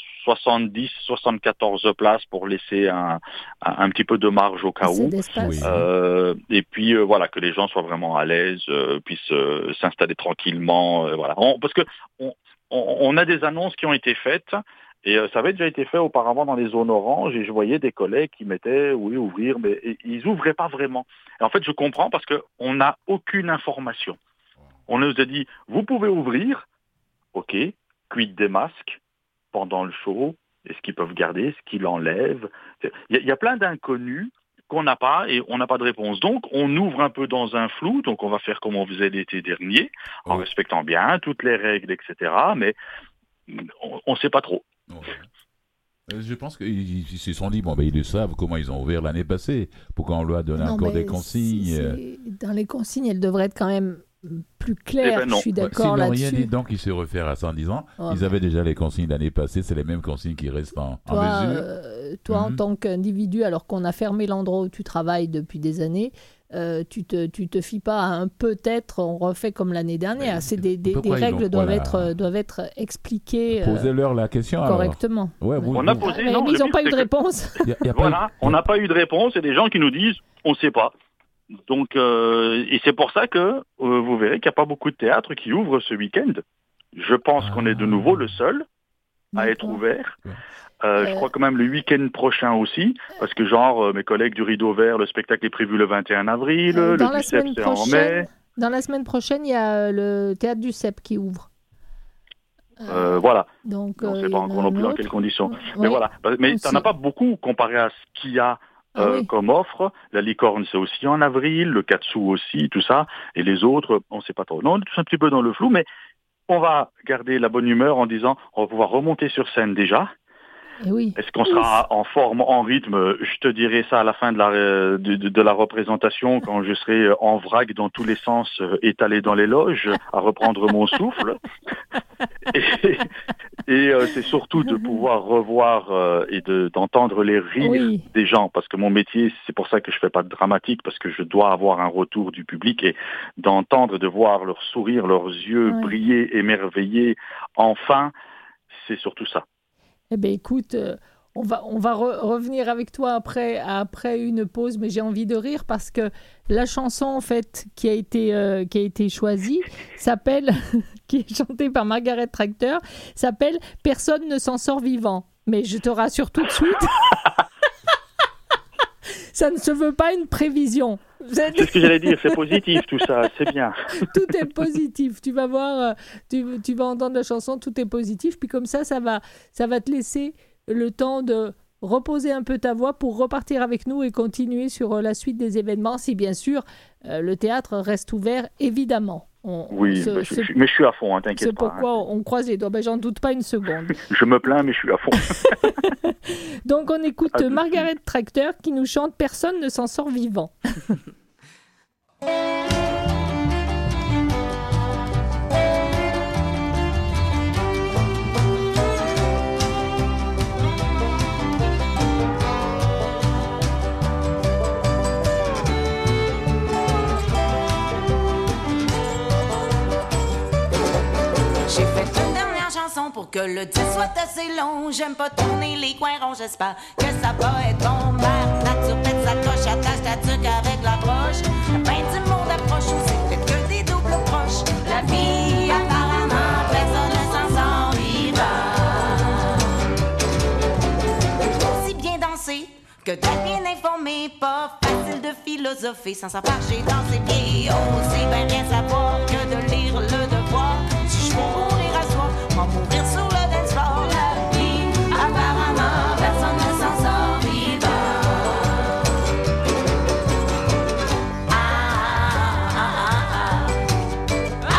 70-74 places pour laisser un petit peu de marge au cas où. Oui. Et puis voilà, que les gens soient vraiment à l'aise, puissent s'installer tranquillement. Voilà. Parce que on a des annonces qui ont été faites. Et ça avait déjà été fait auparavant dans les zones oranges et je voyais des collègues qui mettaient oui ouvrir, mais ils ouvraient pas vraiment. Et en fait, je comprends parce qu'on n'a aucune information. On nous a dit vous pouvez ouvrir, ok, quid des masques pendant le show, est-ce qu'ils peuvent garder, est-ce qu'ils l'enlèvent. Il y a plein d'inconnus qu'on n'a pas et on n'a pas de réponse. Donc on ouvre un peu dans un flou, donc on va faire comme on faisait l'été dernier, en respectant bien toutes les règles, etc. Mais on ne sait pas trop. Je pense qu'ils se sont dit, ils le savent comment ils ont ouvert l'année passée. Pourquoi on leur a donné encore des consignes Dans les consignes, elles devraient être quand même plus claires. Je suis d'accord là-dessus. Rien dit donc qu'ils se réfèrent à ça en disant ils avaient déjà les consignes l'année passée, c'est les mêmes consignes qui restent en mesure. Toi, en tant qu'individu, alors qu'on a fermé l'endroit où tu travailles depuis des années, tu te fies pas à un peut-être, on refait comme l'année dernière. C'est des règles doivent être expliquées Posez-leur la question correctement. On a posé, mais ils n'ont pas eu de réponse. On n'a pas eu de réponse et des gens qui nous disent on ne sait pas. Donc, et c'est pour ça que vous verrez qu'il n'y a pas beaucoup de théâtres qui ouvrent ce week-end. Je pense qu'on est de nouveau le seul à être ouvert. Je crois quand même le week-end prochain aussi, parce que mes collègues du Rideau Vert, le spectacle est prévu le 21 avril, le Ducep c'est en mai. Dans la semaine prochaine, il y a le théâtre du Cep qui ouvre. Voilà. Donc, on ne sait pas encore non plus dans quelles conditions. Mais voilà. Mais tu n'en as pas beaucoup comparé à ce qu'il y a comme offre. La Licorne, c'est aussi en avril, le Katsu aussi, tout ça. Et les autres, on ne sait pas trop. Non, on est tous un petit peu dans le flou, mais on va garder la bonne humeur en disant on va pouvoir remonter sur scène déjà. Oui. Est-ce qu'on sera en forme, en rythme? Je te dirai ça à la fin de la représentation, quand je serai en vrac dans tous les sens, étalé dans les loges, à reprendre mon souffle. Et c'est surtout de pouvoir revoir et d'entendre les rires des gens, parce que mon métier, c'est pour ça que je fais pas de dramatique, parce que je dois avoir un retour du public et d'entendre, de voir leur sourire, leurs yeux briller, émerveillés, enfin, c'est surtout ça. Eh bien, écoute, on va revenir avec toi après une pause, mais j'ai envie de rire parce que la chanson, en fait, qui a été choisie, s'appelle, qui est chantée par Margaret Tractor, s'appelle « Personne ne s'en sort vivant ». Mais je te rassure tout de suite, ça ne se veut pas une prévision. C'est ce que j'allais dire, c'est positif tout ça, c'est bien. Tout est positif, tu vas voir, tu vas entendre la chanson, tout est positif, puis comme ça va te laisser le temps de reposer un peu ta voix pour repartir avec nous et continuer sur la suite des événements, si bien sûr le théâtre reste ouvert, évidemment. Mais je suis à fond, t'inquiète pas. C'est pourquoi on croise les doigts, j'en doute pas une seconde. Je me plains, mais je suis à fond. Donc on écoute Margaret Tractor qui nous chante « Personne ne s'en sort vivant ». J'ai fait une dernière chanson pour que le disque soit assez long. J'aime pas tourner les coins ronds, j'espère que ça va être bon. Mère nature pète sa coche, attache ta tuque avec la broche. Ben du monde approche, c'est fait que des doubles proches. La vie apparemment, personne ne s'en sort vivant. Aussi bien danser que d'être bien informé, pas facile de philosopher sans savoir j'ai dans ses pieds. Aussi bien rien savoir que de lire le devoir. Si je veux mourir à soi, m'en mourir sur le dance floor. La vie, apparemment, personne ne s'en sort vivant. Ah, ah, ah, ah. Ah,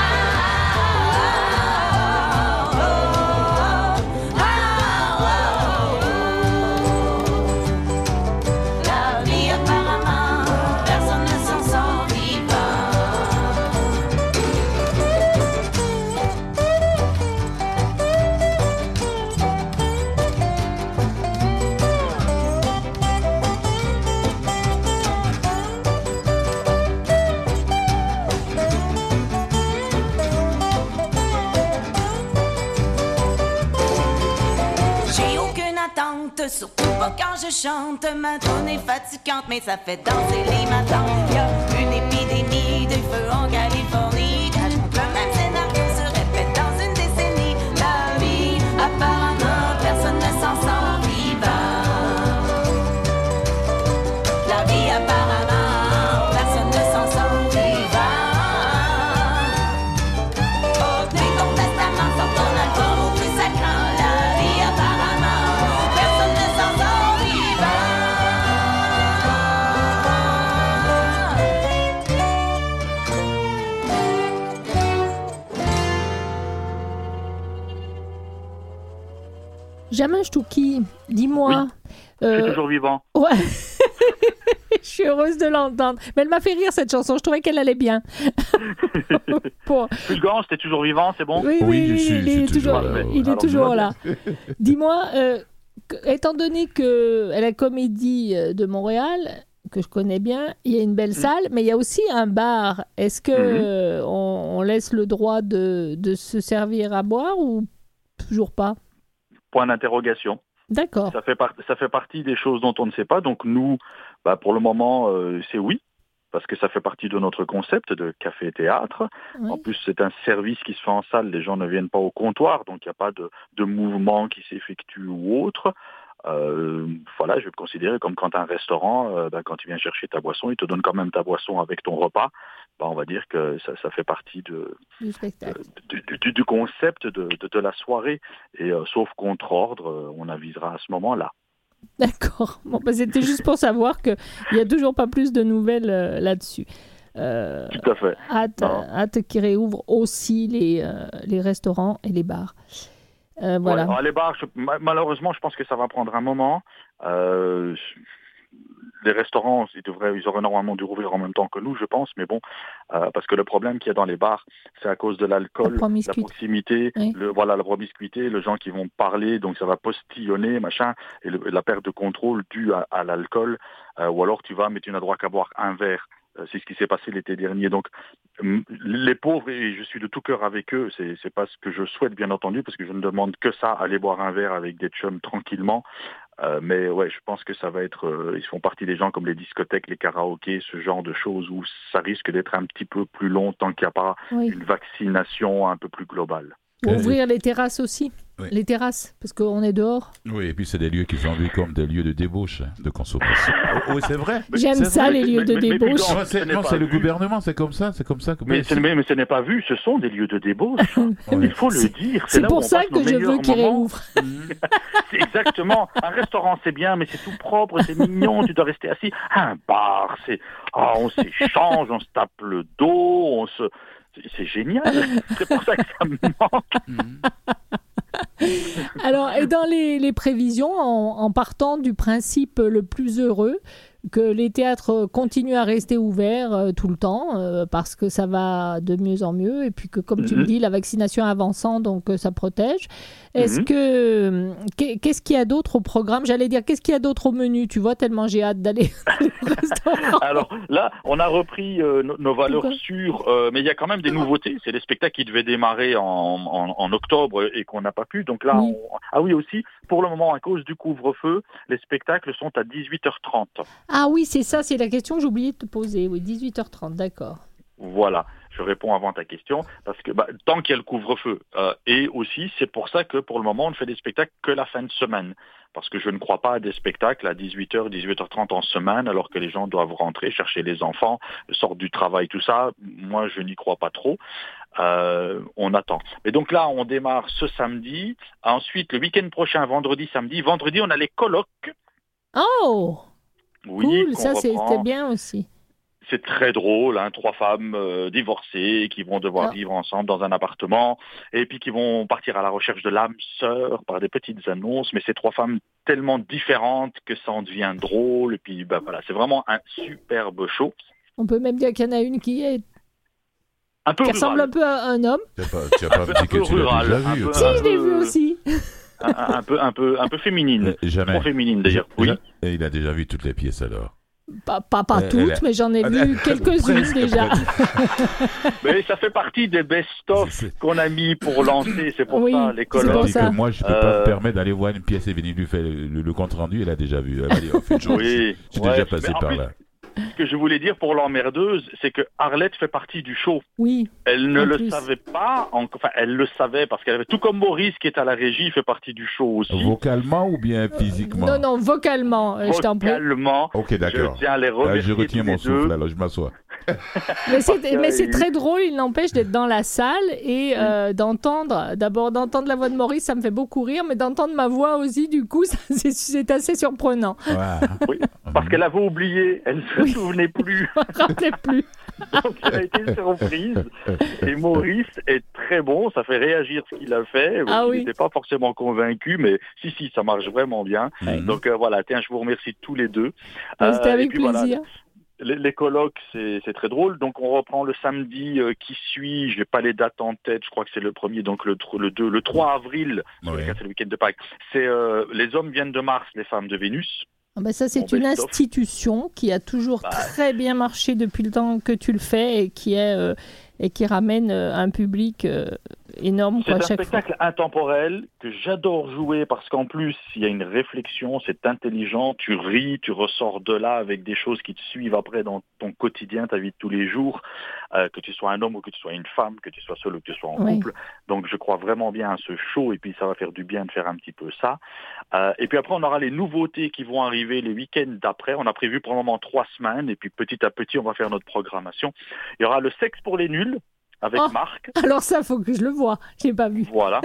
oh, oh, oh. Ah, oh, oh. La vie, apparemment, personne ne s'en sort vivant. J'ai aucune attente, surtout pas quand je chante. Ma tune est fatigante, mais ça fait danser les matins. Y'a une épidémie de feu en Californie. Quand je montre le même scénario se répète dans une décennie. La vie, apparemment, personne ne s'en sort vivant. La vie, apparemment, personne ne s'en sort vivant. Oh, t'es ton testament, sort ton album au plus sacrant. La vie, apparemment, personne ne s'en sort vivant. Jamin Stouki, dis-moi. Je suis toujours vivant. Ouais. Je suis heureuse de l'entendre. Mais elle m'a fait rire cette chanson. Je trouvais qu'elle allait bien. Bon. Fulgence, t'es toujours vivant, c'est bon? Oui, Oui, je suis il est toujours, là. il est Alors, toujours là. dis-moi Dis-moi, étant donné que à la Comédie de Montréal, que je connais bien, il y a une belle salle, mais il y a aussi un bar. Est-ce que on laisse le droit de se servir à boire ou toujours pas? Point d'interrogation. D'accord. Ça fait partie des choses dont on ne sait pas. Donc nous, pour le moment, c'est oui, parce que ça fait partie de notre concept de café-théâtre. Oui. En plus, c'est un service qui se fait en salle. Les gens ne viennent pas au comptoir, donc il n'y a pas de mouvement qui s'effectue ou autre. Voilà, je vais le considérer comme quand un restaurant, quand tu viens chercher ta boisson, il te donne quand même ta boisson avec ton repas. On va dire que ça fait partie Du spectacle. du concept de la soirée. Et sauf contre ordre, on avisera à ce moment-là. D'accord. Bon, c'était juste pour savoir qu'il n'y a toujours pas plus de nouvelles là-dessus. Tout à fait. Hâte qu'ils réouvrent aussi les restaurants et les bars. Voilà. Ouais, les bars, malheureusement, je pense que ça va prendre un moment. Les restaurants, ils auraient normalement dû rouvrir en même temps que nous, je pense, mais bon, parce que le problème qu'il y a dans les bars, c'est à cause de l'alcool, la proximité, oui. la promiscuité, les gens qui vont parler, donc ça va postillonner, machin, et la perte de contrôle due à l'alcool, ou alors tu n'as droit qu'à boire un verre. C'est ce qui s'est passé l'été dernier. Donc, les pauvres, et je suis de tout cœur avec eux, c'est pas ce que je souhaite, bien entendu, parce que je ne demande que ça, aller boire un verre avec des chums tranquillement. Mais ouais, je pense que ça va être... ils font partie des gens comme les discothèques, les karaokés, ce genre de choses où ça risque d'être un petit peu plus long tant qu'il n'y a pas une vaccination un peu plus globale. Ou ouvrir les terrasses aussi. Oui. Les terrasses, parce qu'on est dehors. Oui, et puis c'est des lieux qui sont vus comme des lieux de débauche, de consommation. Oui, c'est vrai. J'aime c'est ça, vrai. les lieux de débauche. Non, c'est le gouvernement, c'est comme ça. Mais ce n'est pas vu, ce sont des lieux de débauche. Il faut le dire. C'est pour ça que je veux qu'ils réouvrent. C'est exactement. Un restaurant, c'est bien, mais c'est tout propre, c'est mignon, tu dois rester assis. Un bar, on s'échange, on se tape le dos, c'est génial. C'est pour ça que ça me manque. Alors, et dans les prévisions, en partant du principe le plus heureux, que les théâtres continuent à rester ouverts tout le temps parce que ça va de mieux en mieux et puis que, comme tu le dis, la vaccination avançant, donc ça protège. Est-ce que qu'est-ce qu'il y a d'autre au programme? J'allais dire, qu'est-ce qu'il y a d'autre au menu? Tu vois, tellement j'ai hâte d'aller au restaurant. Alors là, on a repris nos valeurs sûres, mais il y a quand même des nouveautés. C'est des spectacles qui devaient démarrer en octobre et qu'on n'a pas pu. Donc là, oui aussi, pour le moment, à cause du couvre-feu, les spectacles sont à 18h30. Ah oui, c'est ça, c'est la question que j'ai oublié de te poser. Oui, 18h30, d'accord. Voilà, je réponds avant ta question, parce que tant qu'il y a le couvre-feu, et aussi c'est pour ça que pour le moment on ne fait des spectacles que la fin de semaine, parce que je ne crois pas à des spectacles à 18h, 18h30 en semaine, alors que les gens doivent rentrer, chercher les enfants, sortent du travail, tout ça. Moi je n'y crois pas trop. On attend. Et donc là on démarre ce samedi, ensuite le week-end prochain, vendredi, samedi. Vendredi on a les colloques. Oh oui, cool, ça c'était bien aussi. C'est très drôle, 3 femmes divorcées qui vont devoir vivre ensemble dans un appartement et puis qui vont partir à la recherche de l'âme sœur par des petites annonces. Mais ces 3 femmes tellement différentes que ça en devient drôle. Et puis voilà, c'est vraiment un superbe show. On peut même dire qu'il y en a une qui est un peu ressemble un peu à un homme. Tu as pas dit que tu l'as déjà vu. Si, je l'ai vu aussi. un peu féminine. Jamais. Trop féminine d'ailleurs. Oui. Et il a déjà vu toutes les pièces alors. Pas toutes, mais j'en ai vu quelques-unes déjà. Mais ça fait partie des best-of qu'on a mis pour lancer, c'est pour ça, les colloques. Que moi, je ne peux pas me permettre d'aller voir une pièce et venir lui faire le compte-rendu, elle a déjà vu. Elle m'a dit, fait une chose. Oui. Je suis déjà passé par là. Ce que je voulais dire pour l'emmerdeuse, c'est que Arlette fait partie du show. Oui. Elle ne le savait pas, enfin elle le savait parce qu'elle avait, tout comme Maurice qui est à la régie, il fait partie du show aussi. Vocalement ou bien physiquement? Non, vocalement, je t'en prie. Vocalement. Ok, d'accord. Je tiens à les remercier. Je retiens mon souffle, alors je m'assois. Mais c'est très drôle, il n'empêche d'être dans la salle et d'entendre la voix de Maurice, ça me fait beaucoup rire, mais d'entendre ma voix aussi, du coup, c'est assez surprenant. Oui, parce qu'elle avait oublié, elle ne se souvenait plus. Je ne me rappelais plus. Donc ça a été une surprise. Et Maurice est très bon, ça fait réagir ce qu'il a fait. Il n'était pas forcément convaincu, mais si, ça marche vraiment bien. Donc voilà, tiens, je vous remercie tous les deux. C'était avec plaisir. Voilà, les colloques, c'est très drôle. Donc, on reprend le samedi qui suit. Je n'ai pas les dates en tête. Je crois que c'est le 1er, donc le 3 avril. C'est le week-end de Pâques. C'est Les hommes viennent de Mars, les femmes de Vénus. Ça, c'est une institution qui a toujours très bien marché depuis le temps que tu le fais et qui ramène un public énorme. C'est un spectacle intemporel que j'adore jouer parce qu'en plus, il y a une réflexion, c'est intelligent, tu ris, tu ressors de là avec des choses qui te suivent après dans ton quotidien, ta vie de tous les jours, que tu sois un homme ou que tu sois une femme, que tu sois seul ou que tu sois en couple. Donc je crois vraiment bien à ce show et puis ça va faire du bien de faire un petit peu ça. Et puis après, on aura les nouveautés qui vont arriver les week-ends d'après. On a prévu pour le moment 3 semaines et puis petit à petit, on va faire notre programmation. Il y aura le sexe pour les nuls avec Marc. Alors ça, faut que je le voie. Je l'ai pas vu. Voilà.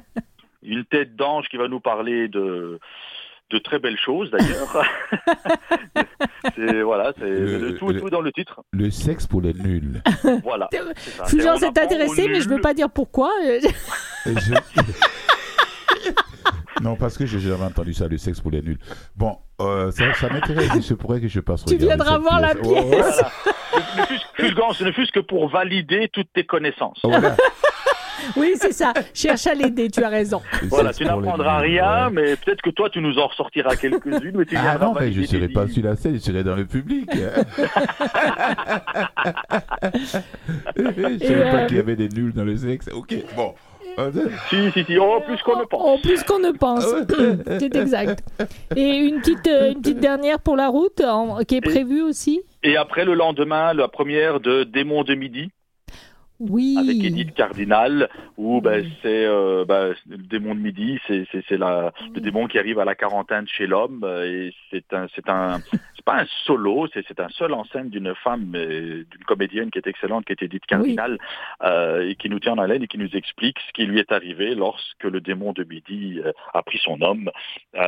Une tête d'ange qui va nous parler de très belles choses d'ailleurs. c'est tout dans le titre. Le sexe pour les nuls. Voilà. Fulgence s'est intéressé, mais je ne veux pas dire pourquoi. Non, parce que j'ai jamais entendu ça, le sexe pour les nuls. Bon, ça m'intéresse, il se pourrait que je passe regarder. Tu viendras voir la pièce. Fulgence, ce ne fût que pour valider toutes tes connaissances. Voilà. Oui, c'est ça. Cherche à l'aider, tu as raison. Voilà, tu n'apprendras rien, mais peut-être que toi, tu nous en ressortiras quelques-unes. Mais non, mais je ne serai pas sur la scène, je serai dans le public. Je ne savais pas qu'il y avait des nuls dans le sexe. Ok, bon. Si, plus qu'on ne pense. Plus qu'on ne pense. C'est exact. Et une petite dernière pour la route qui est prévue aussi. Et après, le lendemain, la première de Démons de midi. Oui. Avec Edith Cardinal, où c'est le démon de midi, c'est le démon qui arrive à la quarantaine chez l'homme, et c'est pas un solo, c'est un seul en scène d'une femme, d'une comédienne qui est excellente, qui est Edith Cardinal, et qui nous tient en haleine et qui nous explique ce qui lui est arrivé lorsque le démon de midi a pris son homme,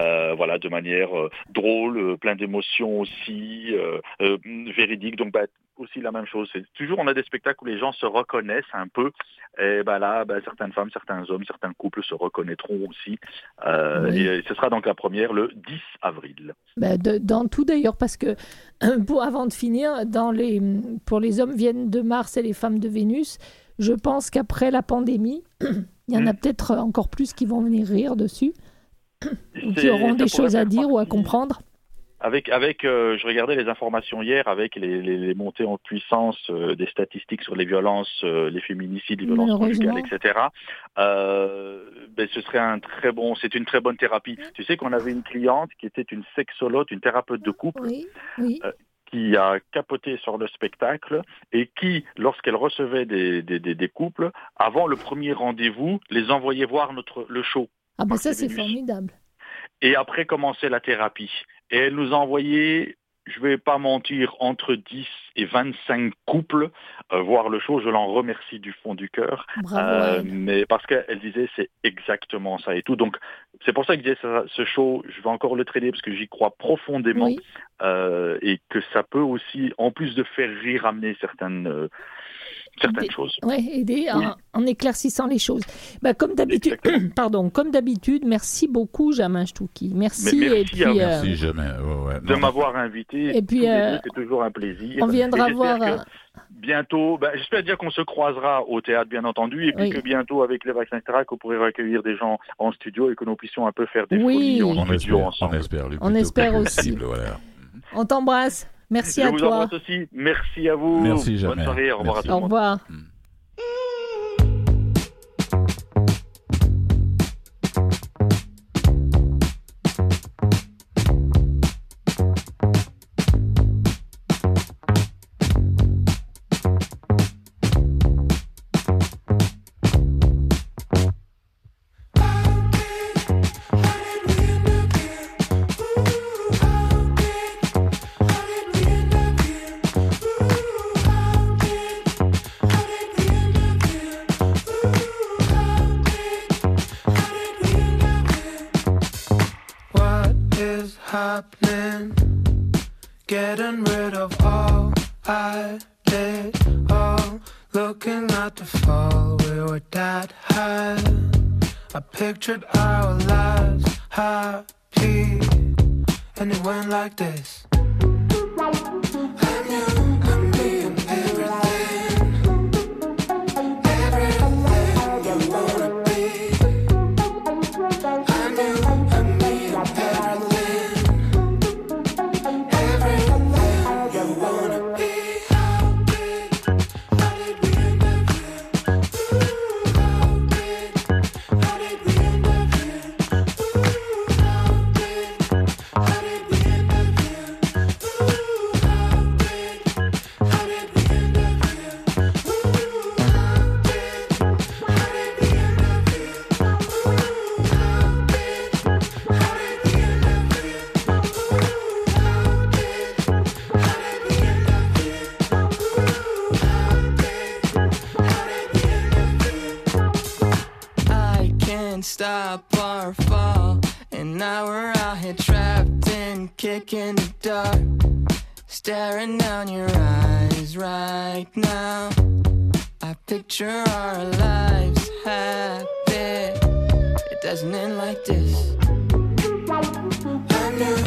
de manière drôle, plein d'émotions aussi, véridique. Donc aussi la même chose. C'est toujours, on a des spectacles où les gens se reconnaissent un peu. Et là, certaines femmes, certains hommes, certains couples se reconnaîtront aussi. Oui. Et ce sera donc la première le 10 avril. Dans tout d'ailleurs, parce que avant de finir, pour les hommes viennent de Mars et les femmes de Vénus, je pense qu'après la pandémie, il y en a peut-être encore plus qui vont venir rire dessus, ou qui auront des choses à dire ou à comprendre. Avec je regardais les informations hier avec les montées en puissance des statistiques sur les violences, les féminicides, les violences conjugales, etc. Ce serait c'est une très bonne thérapie. Tu sais qu'on avait une cliente qui était une sexologue, une thérapeute de couple, qui a capoté sur le spectacle et qui, lorsqu'elle recevait des couples, avant le premier rendez-vous, les envoyait voir le show. Ah ça c'est formidable. Et après commençait la thérapie. Et elle nous a envoyé, je ne vais pas mentir, entre 10 et 25 couples voir le show. Je l'en remercie du fond du cœur. Mais parce qu'elle disait c'est exactement ça et tout. Donc c'est pour ça que je disais ce show, je vais encore le traîner parce que j'y crois profondément. Et que ça peut aussi, en plus de faire rire, amener certaines choses. Aider en éclaircissant les choses. Comme d'habitude, merci beaucoup Jamin Chtouki. Merci. Merci à vous. Merci Jamin. De m'avoir invité. Et puis, c'est toujours un plaisir. On viendra voir. Bientôt, j'espère dire qu'on se croisera au théâtre, bien entendu, et puis que bientôt, avec les vaccins, etc., qu'on pourrait accueillir des gens en studio et que nous puissions un peu faire des folies en studio ensemble. On espère aussi. Voilà. On t'embrasse. Merci à toi. Je vous embrasse aussi. Merci à vous. Merci, Jamin. Bonne soirée. Au revoir à tout le monde. Au revoir. Getting rid of all I did, all looking at the fall. We were that high. I pictured our lives happy, and it went like this. Stop our fall, and now we're out here trapped and kicking the dark, staring down your eyes right now. I picture our lives happy. It doesn't end like this. I knew.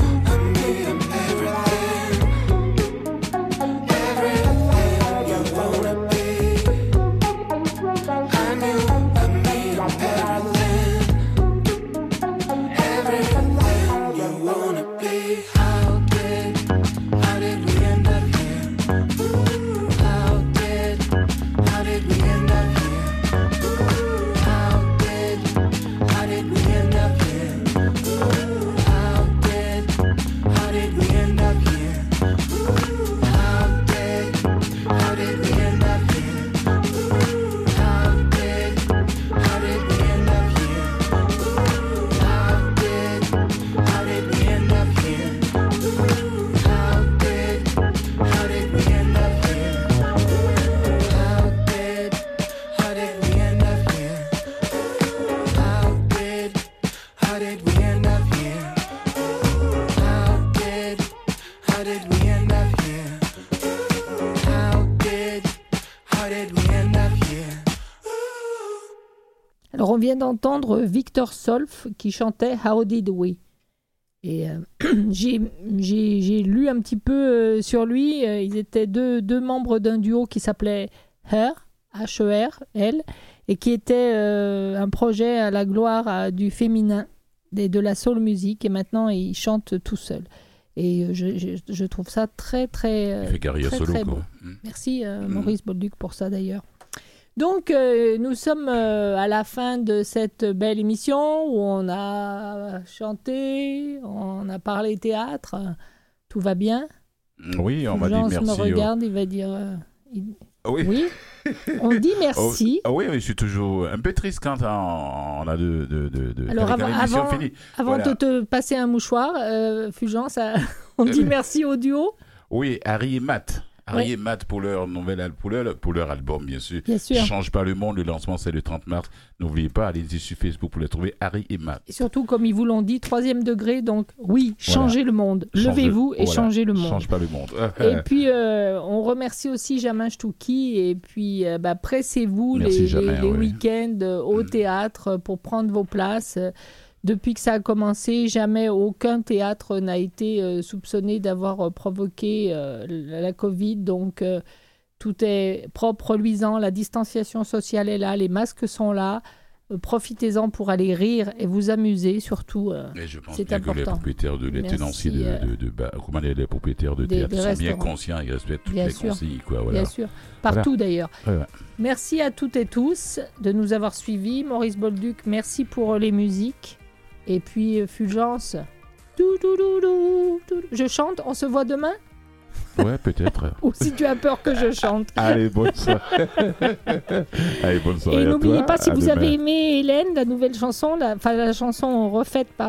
on vient d'entendre Victor Solf qui chantait How Did We. Et j'ai lu un petit peu sur lui. Ils étaient deux membres d'un duo qui s'appelait Her, H-E-R-L, et qui était un projet à la gloire du féminin, de la soul music. Et maintenant, ils chantent tout seuls. Et je trouve ça très, très, il fait carrière très, solo, très beau. Merci Maurice Bolduc pour ça d'ailleurs. Donc, nous sommes à la fin de cette belle émission où on a chanté, on a parlé théâtre, tout va bien. Oui, on m'a dit merci. Jean me regarde, il va dire... Oui. On dit merci. Oui, mais je suis toujours un peu triste quand on a Alors, avant de te passer un mouchoir, Fulgence, on dit merci au duo. Oui, Harry et Matt. Harry et Matt pour leur pour leur album, bien sûr. Change pas le monde. Le lancement, c'est le 30 mars. N'oubliez pas, allez-y sur Facebook pour les trouver, Harry et Matt. Et surtout, comme ils vous l'ont dit, 3e degré. Donc, oui, changez le monde. Levez-vous et changez le monde. Change pas le monde. Et puis, on remercie aussi Jamin Stouki. Et puis, pressez-vous les week-ends au théâtre pour prendre vos places. Depuis que ça a commencé, jamais aucun théâtre n'a été soupçonné d'avoir provoqué la Covid. Donc, tout est propre, luisant. La distanciation sociale est là. Les masques sont là. Profitez-en pour aller rire et vous amuser, surtout. Et je pense c'est bien important. que les propriétaires de les tenanciers les propriétaires de théâtre sont bien conscients et respectent toutes les consignes. Bien sûr. Partout d'ailleurs. Ouais. Merci à toutes et tous de nous avoir suivis. Maurice Bolduc, merci pour les musiques. Et puis, Fulgence, je chante, on se voit demain ? Ouais, peut-être. Ou si tu as peur que je chante. Allez, bonne soirée. Allez, bonne soirée. Et n'oubliez pas, si vous demain. avez aimé Hélène, la nouvelle chanson, la chanson refaite par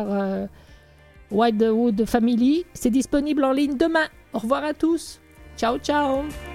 Wildwood Family, c'est disponible en ligne demain. Au revoir à tous. Ciao, ciao.